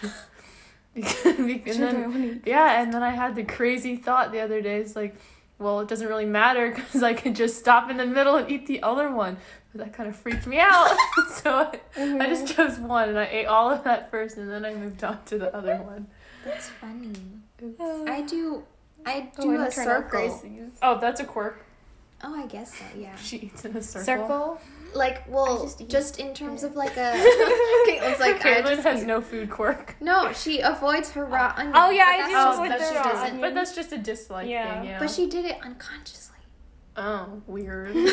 and then I had the crazy thought the other day. It's like, well, it doesn't really matter because I can just stop in the middle and eat the other one. But that kind of freaked me out. So I just chose one and I ate all of that first, and then I moved on to the other one. That's funny. Oops. I do a circle. Oh, that's a quirk. Oh, I guess so, yeah. She eats in a circle. Circle? Like, well, just eat. just in terms of like a... Caitlin's like, Caitlin has no food quirk. No, she avoids her raw onion. Oh, yeah, but I do that's avoid just- the she raw doesn't- onion. But that's just a dislike thing, yeah. But she did it unconsciously. Oh, weird. She's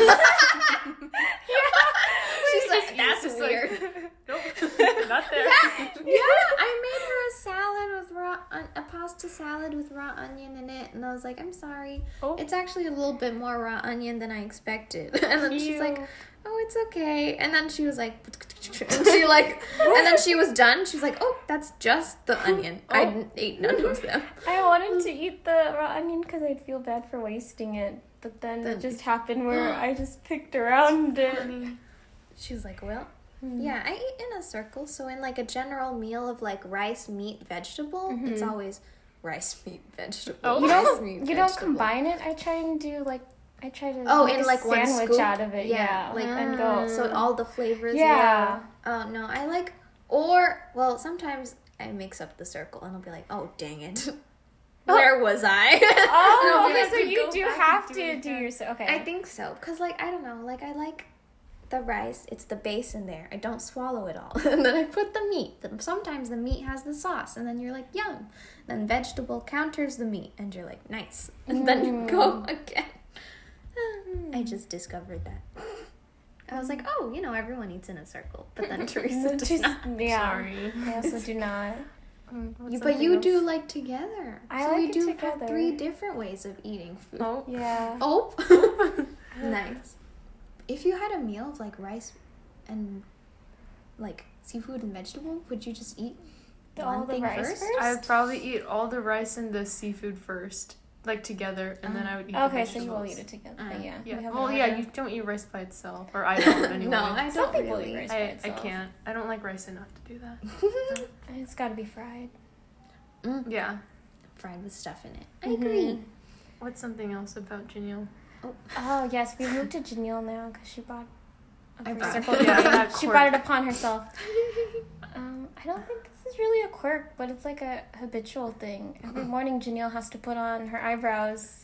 like, that's just weird. Nope, not there. Yeah, I made her a salad with a pasta salad with raw onion in it, and I was like, I'm sorry, it's actually a little bit more raw onion than I expected. And then she's like, oh, it's okay. And then she was like, and she like, and then she was done. She was like, oh, that's just the onion. I ate none of them. I wanted to eat the raw onion because I'd feel bad for wasting it. But then it just happened where I just picked around it. She was like, well, yeah, I eat in a circle. So in like a general meal of like rice, meat, vegetable, it's always rice, meat, vegetable. Oh. Rice, meat, You don't vegetable. combine it? I try to make in a like one sandwich scoop? out of it. Yeah. like and go. so all the flavors. Yeah. Oh no, I like sometimes I mix up the circle and I'll be like, oh dang it, where was I? Oh, And I'll be okay, like, so you go do back have and to do do it your... Okay. I think so, cause like I don't know, like I like the rice. It's the base in there. I don't swallow it all, and then I put the meat. Sometimes the meat has the sauce, and then you're like, yum. Then vegetable counters the meat, and you're like, nice. And then you go again. I just discovered that. I was like, oh, everyone eats in a circle, but then Teresa does not. Yeah. Sorry. I also do not. But you do like together. I so like we it do together. have 3 different ways of eating food. Oh. Yeah. Oh. Nice. If you had a meal of like rice and like seafood and vegetable, would you just eat All one the thing rice first? first? I would probably eat all the rice and the seafood first, like together, and then I would eat the Okay, so you will vegetables. eat it together. Yeah. Yeah. We have Well, an yeah, order. you don't eat rice by itself, or I don't anyway. No, I Some don't people really. eat rice by I itself. can't. I don't like rice enough to do that. It's got to be fried. Yeah. Fried with stuff in it. I agree. What's something else about Janelle? Oh, yes, we moved to Janelle now because she bought a Eyebrow. circle Yeah, thing. that She quirk. brought it upon herself. I don't think this is really a quirk, but it's like a habitual thing. Every morning, Janelle has to put on her eyebrows.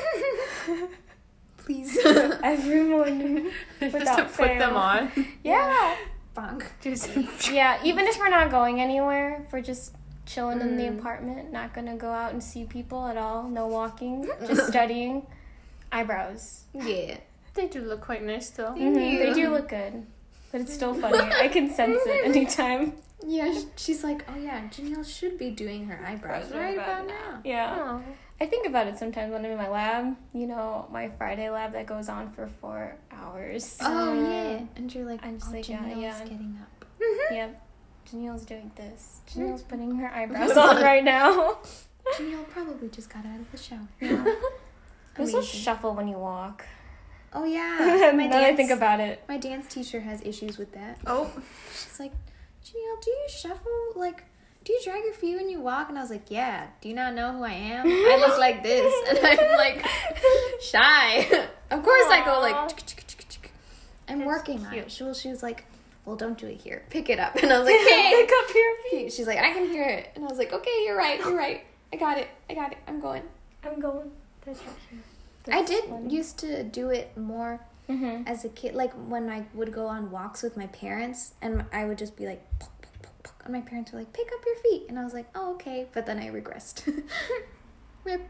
Please. Every morning. Just Without to put them fail. on. Yeah. Bonk. Just Yeah, even if we're not going anywhere, if we're just chilling in the apartment, not gonna go out and see people at all, no walking, just studying. Eyebrows. Yeah. they do look quite nice though. They do look good, but it's still funny. I can sense it anytime. Yeah, she's like, oh yeah, Janelle should be doing her eyebrows right about now. Yeah. Oh. I think about it sometimes when I'm in my lab, my Friday lab that goes on for 4 hours. Oh yeah. And you're like, I'm just like, yeah, Janelle's yeah. getting up. Yep. Janelle's doing this. Janelle's putting her eyebrows on right now. Janelle probably just got out of the shower. There's a Amazing. shuffle when you walk. Oh yeah. Now that I think about it. My dance teacher has issues with that. Oh. She's like, Janelle, do you shuffle? Like, do you drag your feet when you walk? And I was like, yeah. Do you not know who I am? I look like this. And I'm like, shy. Of course I go like, I'm working on it. She was like, well, don't do it here. Pick it up. And I was like, hey. Pick up your feet. She's like, I can hear it. And I was like, okay, you're right. I got it. I'm going. I'm going. That's so cute. I did used to do it more Mm-hmm. as a kid, like when I would go on walks with my parents, and I would just be like, "Puck, puck, puck, puck," and my parents were like, pick up your feet, and I was like, oh, okay, but then I regressed. Rip.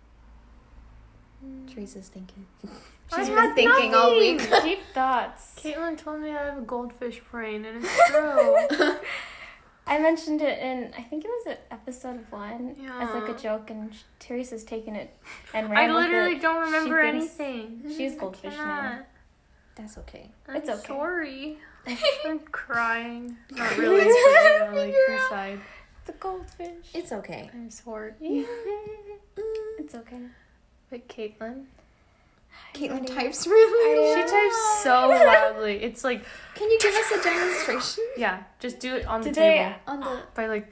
Teresa's thinking. She's been thinking all week. Deep thoughts. Caitlin told me I have a goldfish brain, and it's true. I mentioned it in, I think it was at episode 1 as like a Yeah. joke, and Teresa's taken it and I ran with literally it. don't remember She thinks anything. She's goldfish now. That's okay. It's okay. Sorry. I'm crying. Not really, but like inside. The goldfish. It's okay. I'm sorry. It's okay. But Caitlin, Caitlin types really she loud. types so loudly. It's like, Can you give us a demonstration? yeah, just do it on the Today- table. On the... By like,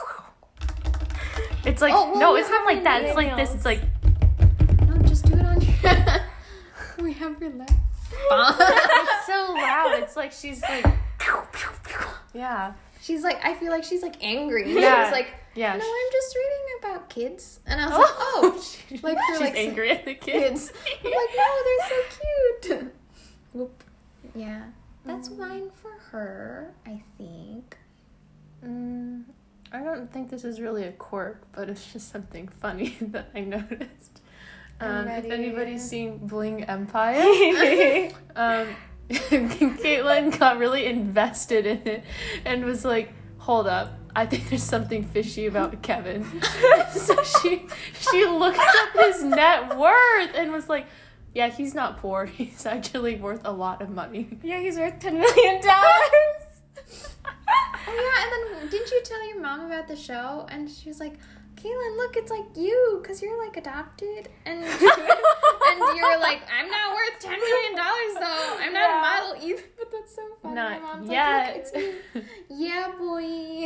it's like, Oh, well, no, we it's not have like that. our It's like this. It's like, No, just do it on your... We have your lap. it's so loud. It's like she's like, yeah. She's like, I feel like she's like angry. Yeah. She's like, Yeah. no, I'm just reading about kids. And I was like, oh. Like her, she's like, angry at the kids. I'm like, no, they're so cute. Whoop. Yeah. That's mine for her, I think. I don't think this is really a quirk, but it's just something funny that I noticed. I'm If ready. anybody's seen Bling Empire, Caitlin got really invested in it and was like, hold up, I think there's something fishy about Kevin. So she looked up his net worth and was like, yeah, he's not poor. He's actually worth a lot of money. Yeah, he's worth $10 million. Oh, yeah, and then didn't you tell your mom about the show? And she was like, Caitlin, look, it's like you, because you're like adopted. And and you're like, I'm not worth $10 million, though. I'm not a model either. But that's so funny. Not My mom's yet. like, look, it's you. Yeah, boy.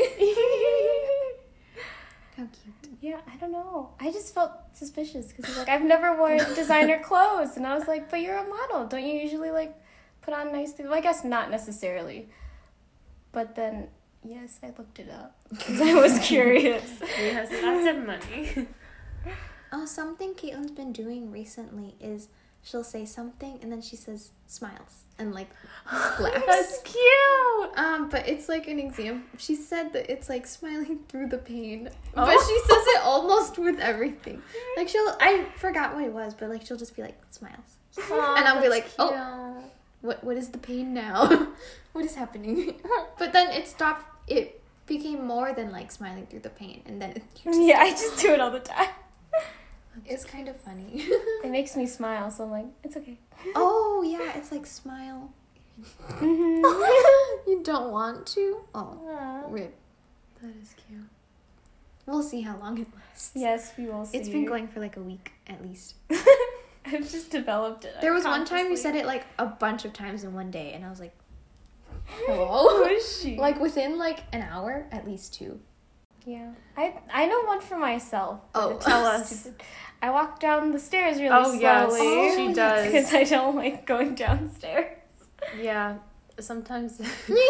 How cute. Yeah, I don't know. I just felt suspicious because he's like, I've never worn designer clothes. And I was like, but you're a model. Don't you usually like put on nice things? Well, I guess not necessarily. But then, yes, I looked it up because I was curious. He has lots of money. Oh, something Caitlin's been doing recently is she'll say something and then she says smiles and like laughs. That's cute. But it's like an example. She said that it's like smiling through the pain. Oh. But she says it almost with everything. Like I forgot what it was, but like she'll just be like, smiles. And I'll be like, oh, what is the pain now? What is happening? But then it stopped. It became more than like smiling through the pain. And then Yeah, I just do it all the time. it's kind of funny. It makes me smile, so I'm like, it's okay. Oh, yeah, it's like smile. Mm-hmm. You don't want to? Oh, Aw, rip. that is cute. We'll see how long it lasts. Yes, we will see. It's been going for like a week at least. I've just developed it. There was one time you unconsciously. said it like a bunch of times in one day, and I was like, Who hello? is she? Like within like an hour, at least 2. Yeah, I know one for myself. Oh. Tell us. I walk down the stairs really Oh, yes, slowly. she does. Because I don't like going downstairs. Yeah, sometimes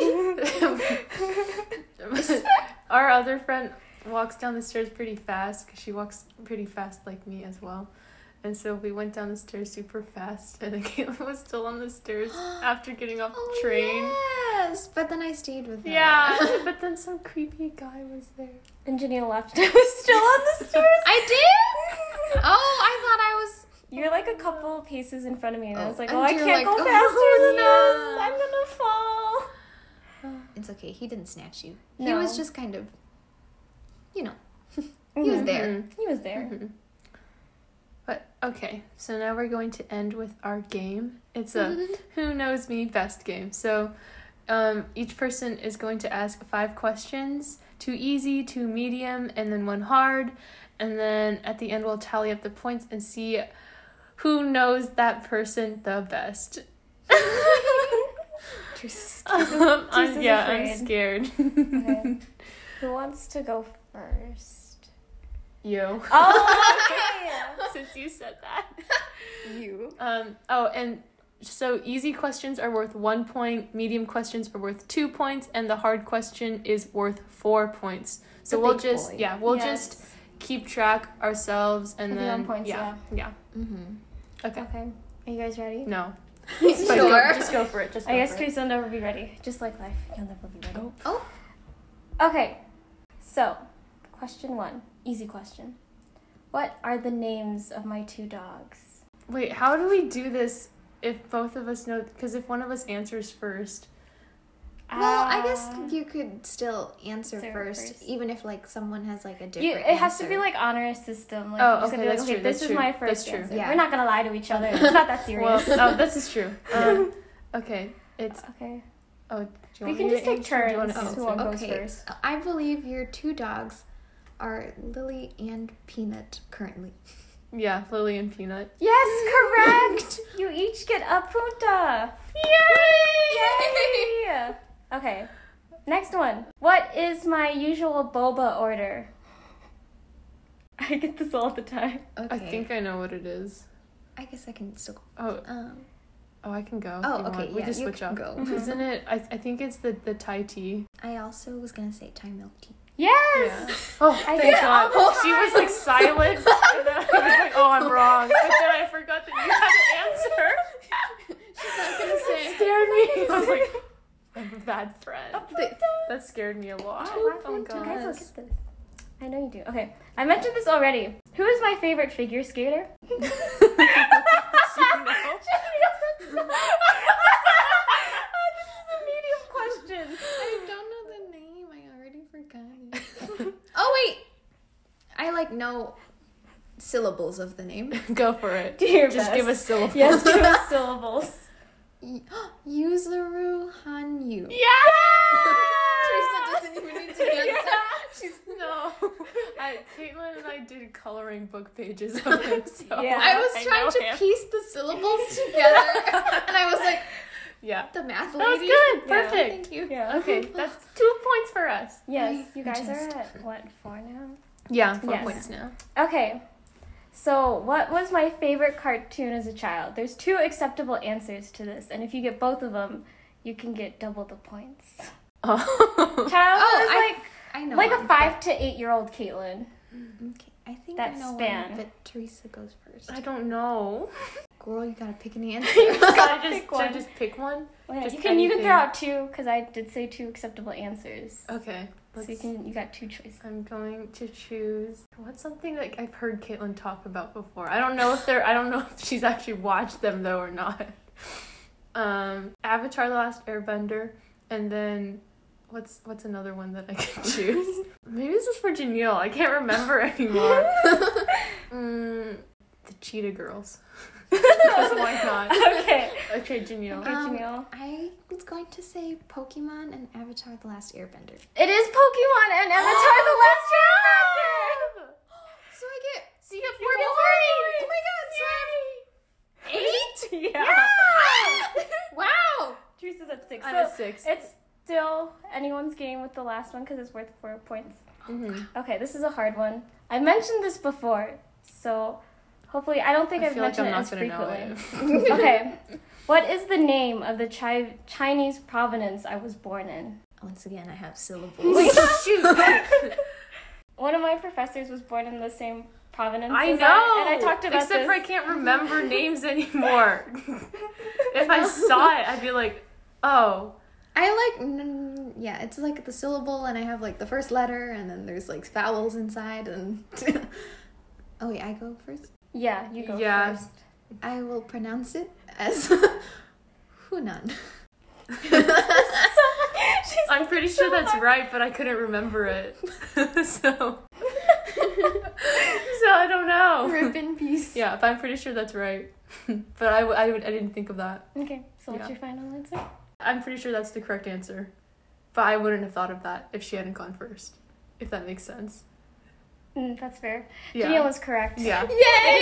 our other friend walks down the stairs pretty fast because she walks pretty fast like me as well. And so we went down the stairs super fast, and then Caitlin was still on the stairs after getting off the train. Yes, but then I stayed with her. Yeah, but then some creepy guy was there. And Janine left. I was still on the stairs. I did? Oh, I thought I was... You're like a couple paces in front of me, and I was like, And oh, I you're can't like, go oh, faster than this. I'm gonna fall. It's okay, he didn't snatch you. He No. was just kind of, he was there. He was there. Mhm. But okay, so now we're going to end with our game. It's a Who Knows Me Best game. So each person is going to ask 5 questions, 2 easy, 2 medium, and then 1 hard. And then at the end we'll tally up the points and see who knows that person the best. I'm afraid. scared. Okay. Who wants to go first? You. Oh, okay. Since you said that. You. And so easy questions are worth 1 point, medium questions are worth 2 points, and the hard question is worth 4 points. So The we'll big just boy. we'll Yes. just keep track ourselves and Of your then own points, yeah. Mm-hmm. Okay. Okay. Are you guys ready? No. Sure. But just go for it. Just go I guess for it. Chris will never be ready. Just like life, you'll never be ready. Oh. Okay. So, question 1. Easy question. What are the names of my 2 dogs? Wait, how do we do this if both of us know? Because if one of us answers first. Well, I guess you could still answer Answer first, first. even if like someone has like a different It has to answer. be like honor system. Like, Oh, you're just okay, gonna be that's true, this that's is true, my that's first true. answer. Yeah. We're not gonna lie to each other. It's not that Well, serious. this is true. Okay, it's... Okay. Oh, do you We want can me just to take answer, or do you want turns. to Who answer? goes first? I believe your two dogs are Lily and Peanut currently. Yeah, Lily and Peanut. Yes, correct! You each get a punta. Yay! Okay, next one. What is my usual boba order? I get this all the time. Okay. I think I know what it is. I guess I can still go. Oh, I can go. Oh, if you okay, want. We yeah, just you switch can up. go. Isn't it? I think it's the Thai tea. I also was gonna say Thai milk tea. Yes! Yeah. Oh, I thank get it God. all the She was like silent, and then I was like, "Oh, I'm wrong." But then I forgot that you had to answer. She's not gonna say. It scared me. I was like, "I'm a bad friend." The- That scared me a lot. Oh, Oh you guys God. look at this. I know you do. Okay, I mentioned this already. Who is my favorite figure skater? You know? This is a medium question. I don't know the name. I already forgot it. Oh wait, I know syllables of the name. Go for it. Do your Just best. give us syllables. Yes, give us syllables. Yuzuru Hanyu. Yeah. Teresa doesn't even need to answer. She's no. Caitlin and I did coloring book pages of him. So Yeah. I was know trying to him. piece the syllables together, and I was like, Yeah. the math That was lady. good. Yeah. Perfect. Thank you. Yeah. Okay, that's 2 points for us. Yes, you guys Just- are at what, 4 now? Yeah, 4 Yes. points now. Okay. So, what was my favorite cartoon as a child? There's 2 acceptable answers to this, and if you get both of them, you can get double the points. Oh. Child I is know. like a one, 5 to 8 year old Caitlin. but- Okay, I think That I know span. one, but Teresa goes first. I don't know. Girl, you gotta pick an answer. Should I Pick one. just pick one? Yeah, Just you can anything. throw out 2 because I did say 2 acceptable answers. Okay. So you got 2 choices. I'm going to choose. What's something that I've heard Caitlin talk about before? I don't know if she's actually watched them though or not. Avatar: The Last Airbender, and then what's another one that I could choose? Maybe this is for Janelle. I can't remember anymore. The Cheetah Girls. Because why not? Okay. Okay, Janelle. Okay, Janelle. I was going to say Pokemon and Avatar: The Last Airbender. It is Pokemon and Avatar: The Last Airbender. So I get. So you have 4 Oh my god! So I have 8. Yeah. Wow. Teresa's at 6. I'm So at 6. it's still anyone's game with the last one because it's worth 4 points. Mm-hmm. Okay, this is a hard one. I mentioned this before, so hopefully I don't think I've feel like mentioned I'm it not as gonna know frequently. it. Okay. What is the name of the Chinese province I was born in? Once again, I have syllables. Wait, shoot. One of my professors was born in the same province I as know. and I talked about Except this. for I can't remember names anymore. If I saw it, I'd be like, oh. Yeah, it's like the syllable, and I have like the first letter, and then there's like vowels inside, and. Oh wait, I go first. Yeah, you go Yeah. first. I will pronounce it as Hunan. I'm pretty sure that's right, but I couldn't remember it. So I don't know. Rip in peace. Yeah, but I'm pretty sure that's right. But I didn't think of that. Okay, so what's Yeah. your final answer? I'm pretty sure that's the correct answer. But I wouldn't have thought of that if she hadn't gone first. If that makes sense. That's fair. Yeah. Janelle was correct. Yeah. Yay!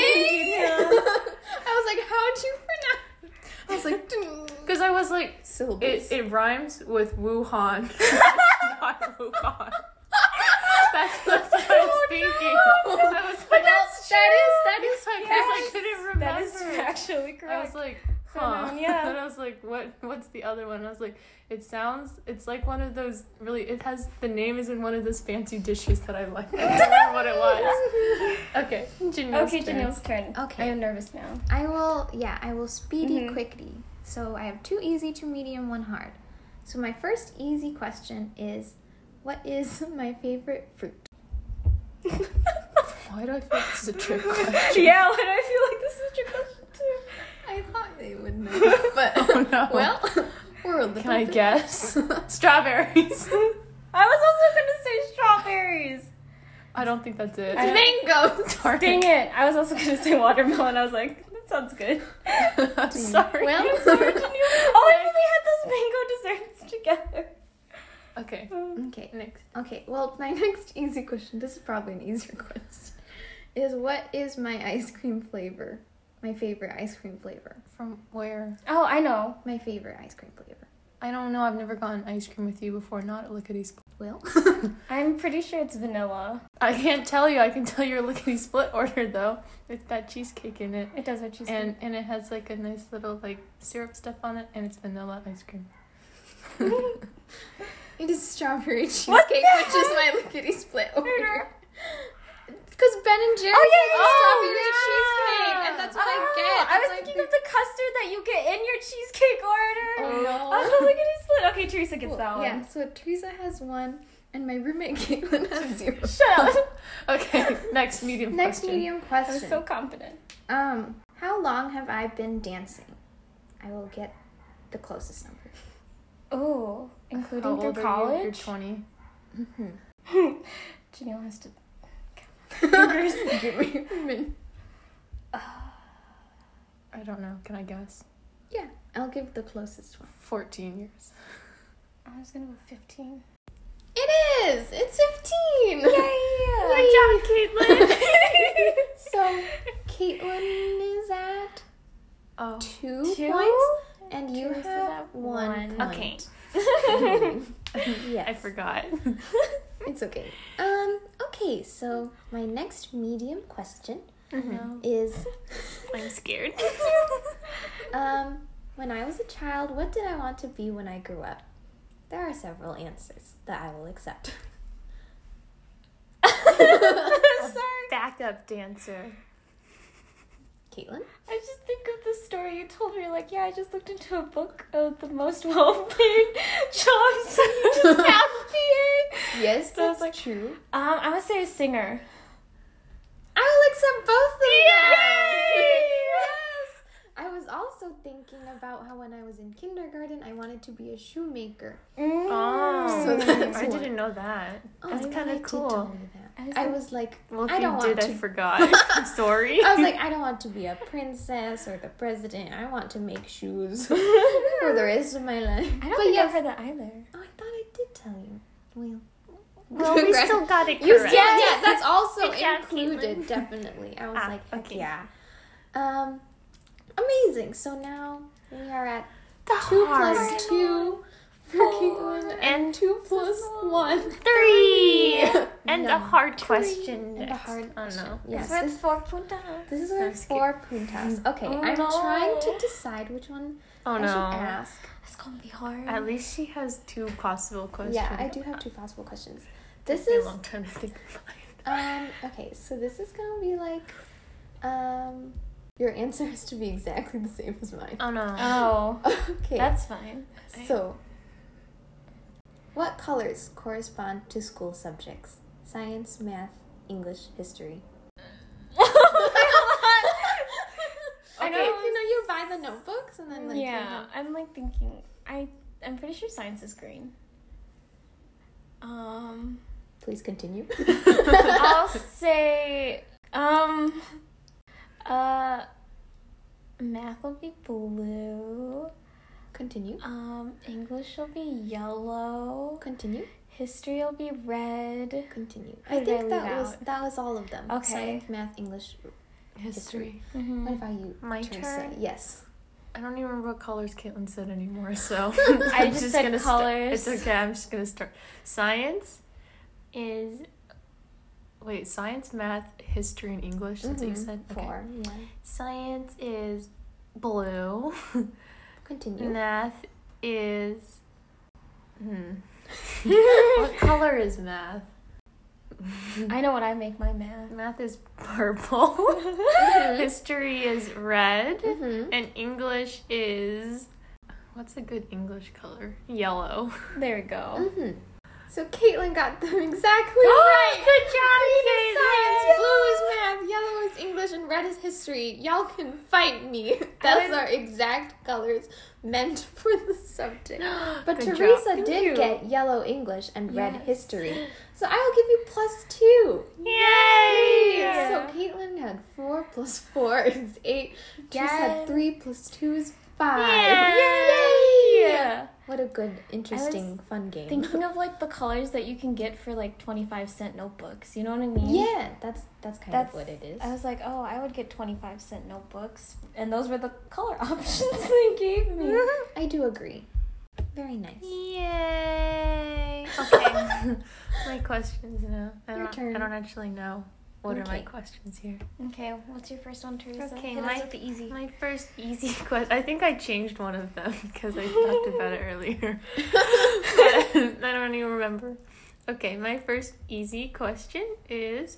I was like, how'd you pronounce? I was like, Because I was like, syllables. it rhymes with Wuhan. Not Wuhan. That's what I was thinking. I was like, that is because Yes. I couldn't remember. That is actually correct. I was like, huh. Yeah. And I was like, what's the other one? And I was like, it's like one of those the name is in one of those fancy dishes that I like. I don't remember what it was. Okay, Janelle's Okay, turn. Janelle's turn. Okay. I am nervous now. I will speedy Mhm. quickly. So I have 2 easy, 2 medium, 1 hard. So my first easy question is, what is my favorite fruit? Why do I feel this is a trick question? Yeah, why do I feel like this is a trick question too? I thought they would know, but Oh, no. well, we're a little Can I bit- guess? Strawberries. I was also gonna say strawberries. I don't think that's it. I- Mango. Darn Dang it! I was also gonna say watermelon. I was like, Sounds good. I'm sorry. Well, Oh, I really had those mango desserts together. Okay. okay. Next. Okay, well, my next easy question, this is probably an easier question, is what is my ice cream flavor? My favorite ice cream flavor. From where? Oh, I know. My favorite ice cream flavor. I don't know. I've never gotten ice cream with you before. Not at Lickety Split. Will? I'm pretty sure it's vanilla. I can't tell you. I can tell your Lickety Split order though. It's got cheesecake in it. It does have cheesecake. And it has like a nice little like syrup stuff on it, and it's vanilla ice cream. It is strawberry cheesecake, What the which is my Lickety Split order. Because Ben and Jerry's Oh, yeah, has yeah. strawberry cheesecake, and that's what I get. I was It's like thinking of the custard that you get in your cheesecake order. Oh, no. Oh, look at his split. Okay, Teresa gets that one. Yeah, so Teresa has 1, and my roommate Caitlin has 0. Shut up. Okay. Next medium. Next question. medium I question. was so confident. How long have I been dancing? I will get the closest number. Oh, How including old through are you? college? You're 20. Janelle has to. Give me a minute. I don't know. Can I guess? Yeah, I'll give the closest one. 14 years. I was gonna go 15. It is! It's 15! Yay! Good job, Caitlin. So, Caitlin is at Oh. 2 Two? points, and you Teresa's have at 1 one. point. Okay. Yes. I forgot. It's okay. Okay, so my next medium question Mhm. is, I'm scared. when I was a child, what did I want to be when I grew up? There are several answers that I will accept. Backup dancer. Caitlin? I just think of the story you told me. Like, yeah, I just looked into a book of the most well-paid jobs you just have here. Yes, So that's it's like- true. I'm gonna say a singer. I will accept both of them. Yay! Yes. I was also thinking about how when I was in kindergarten, I wanted to be a shoemaker. Oh, So that's I one. didn't know that. Oh, That's I kind did of cool. tell you that. I was like, Well, if I don't you want did, to. I forgot. I'm sorry. I was like, I don't want to be a princess or the president. I want to make shoes for the rest of my life. I don't But think yes. I've heard that either. Oh, I thought I did tell you. Well, we still got it You correct. yeah, that's also Good job, included, Caitlin. definitely. I was Ah, like, heck okay. yeah. Amazing. So now we are at The 2 hard. plus 2 for Caitlin, And 2 plus 1. 3. And No. a hard 3. question. And a next. hard Oh question. no. Yes, So this, it's 4 puntas. this is I'm our scared. 4 puntas. Okay, Oh, I'm no. trying to decide which one Oh I should no. ask. It's gonna be hard. At least she has 2 possible questions. Yeah, I do have 2 possible questions. Took This me is a long time to think about it. okay, so this is gonna be like your answer has to be exactly the same as mine. Oh no. Oh, Okay. that's fine. So, what colors correspond to school subjects? Science, math, English, history. I know, you buy the notebooks and then like Yeah, I'm like thinking. I'm pretty sure science is green. Please continue. I'll say math will be blue. Continue. English will be yellow. Continue. History will be red. Continue. Who I did think I leave that was all of them. Okay. Science, math, English. History. Mm-hmm. What about you? My Teresa? turn? Yes. I don't even remember what colors Caitlin said anymore, so I I'm just said gonna colors. It's okay, I'm just gonna start. Science is science, math, history, and English. That's what you said? Okay. 4. Yeah. Science is blue. Continue. Math is what color is math? I know what I make my math. Math is purple. History is red. Mm-hmm. And English is what's a good English color? Yellow. There we go. Mm-hmm. So Caitlin got them exactly right. Good job, Green is science, blue is math, yellow is English, and red is history. Y'all can fight me. Those are exact colors meant for the subject. But Good Teresa job. did get yellow English and red history. So I will give you +2. Yay! So Caitlin had 4 + 4 is 8. Teresa had 3 + 2 is 5. Yay! What a good, interesting, fun game. Thinking of like the colors that you can get for like 25-cent notebooks. You know what I mean? Yeah, that's kind of what it is. I was like, oh, I would get 25-cent notebooks, and those were the color options they gave me. I do agree. Very nice. Yay! Okay, my questions now. Your turn. I don't actually know. What are my Okay. questions here? Okay, what's your first one, Teresa? Okay, Hit us with the easy. My first easy question. I think I changed one of them because I talked about it earlier. But I don't even remember. Okay, my first easy question is,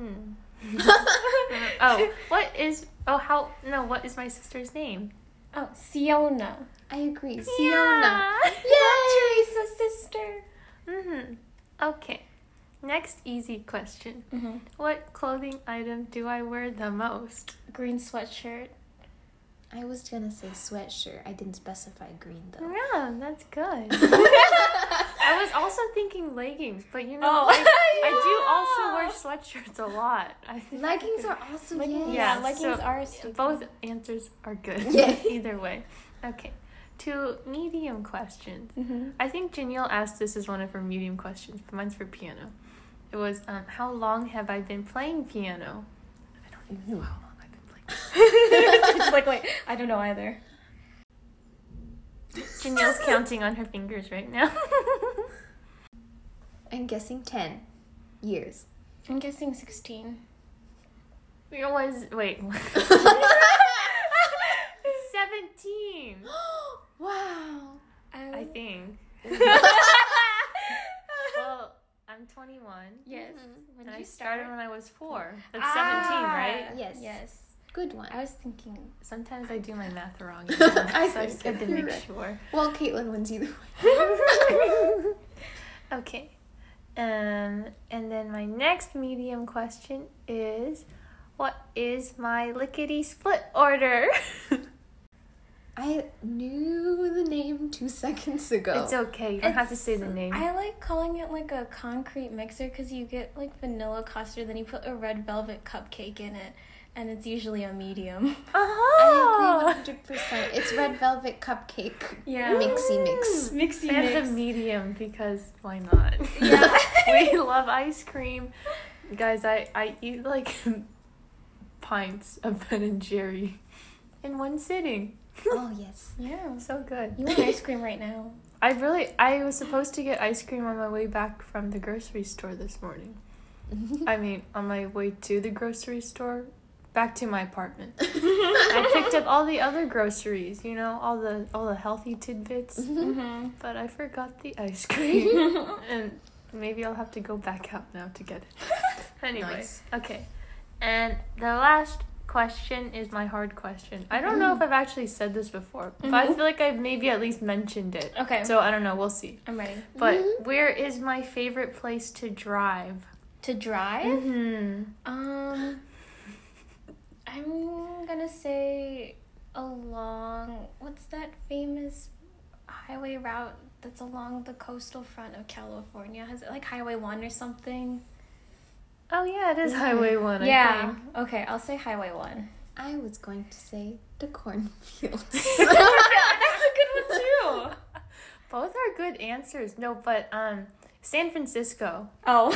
what is my sister's name? Oh, Siona. I agree. Siona. Yeah. Yay! Teresa's sister. Okay. Next easy question. What clothing item do I wear the most? Green sweatshirt. I was gonna say sweatshirt. I didn't specify green though. Yeah, that's good. I was also thinking leggings, but I do also wear sweatshirts a lot. I think Leggings are also Leggings, Yeah, leggings so are stupid. both answers are good. Yeah. Either way. Okay. 2 medium questions. I think Janelle asked this as one of her medium questions, but mine's for piano. It was, how long have I been playing piano? I don't even know how long I've been playing piano. She's like, wait, I don't know either. Janelle's counting on her fingers right now. I'm guessing 10 years. I'm guessing 16. It was, wait. 17, Wow. I think. Well, I'm 21. Yes. When And did I you started start? when I was 4. That's 17, right? Yes. Yes. Good one. I was thinking. Sometimes I do my math wrong. I So I think just had to you're make right. sure. Well, Caitlin wins either way. Okay. And then my next medium question is, what is my lickety split order? I knew the name 2 seconds ago. It's okay. You don't have to say the name. I like calling it like a concrete mixer because you get like vanilla custard, then you put a red velvet cupcake in it, and it's usually a medium. Uh-huh. I agree 100%. It's red velvet cupcake. Yeah. Mixy mix. Mixy And mix. the medium because why not? Yeah. We love ice cream. Guys, I eat like pints of Ben and Jerry in one sitting. Oh, yes. Yeah. So good. You want ice cream right now? I was supposed to get ice cream on my way back from the grocery store this morning. I mean, on my way to the grocery store, back to my apartment. I picked up all the other groceries, all the healthy tidbits, but I forgot the ice cream. And maybe I'll have to go back out now to get it. Anyway, Nice. okay. And the last question is my hard question. I don't know if I've actually said this before, but I feel like I've maybe at least mentioned it. Okay. So I don't know, we'll see. I'm ready. But where is my favorite place to drive? To drive? Mm-hmm. I'm gonna say along, what's that famous highway route that's along the coastal front of California? Is it like Highway 1 or something? Oh yeah, it is Highway 1, I Yeah. think. Okay, I'll say Highway 1. I was going to say the cornfields. That's a good one too. Both are good answers. No, but San Francisco. Oh.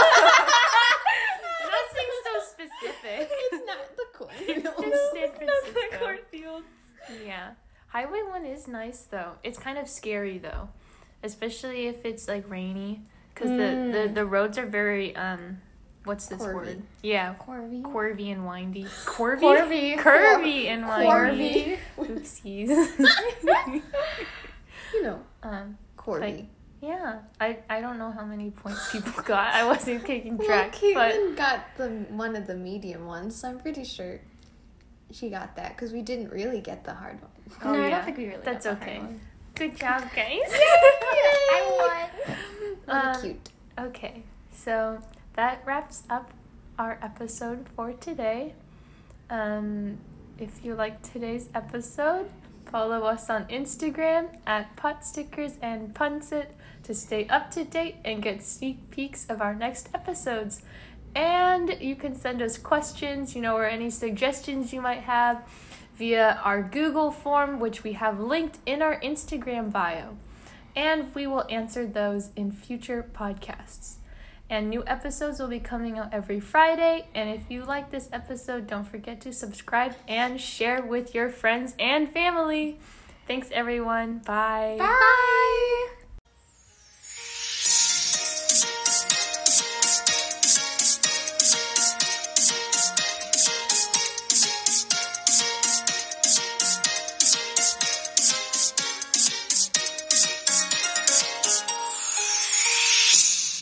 Nothing so specific. It's not the cornfields. Just San Francisco. cornfields. Yeah. Highway 1 is nice though. It's kind of scary though. Especially if it's like rainy. Because the roads are very what's this Corvy. word? Yeah. Corvy. Corvy and windy. Corvy? Corvy. Curvy and windy. Corvy. Oopsies. You know, Like, Corby. yeah. I don't know how many points people got. I wasn't keeping Well, track. But Caitlin got one of the medium ones, so I'm pretty sure she got that because we didn't really get the hard one. No, I don't think we really That's got the okay. hard one. Good job, guys. I won. Really cute. Okay, so that wraps up our episode for today. If you liked today's episode, follow us on Instagram at Potstickers and Punsit to stay up to date and get sneak peeks of our next episodes. And you can send us questions, or any suggestions you might have via our Google form, which we have linked in our Instagram bio. And we will answer those in future podcasts. And new episodes will be coming out every Friday. And if you like this episode, don't forget to subscribe and share with your friends and family. Thanks, everyone. Bye. Bye.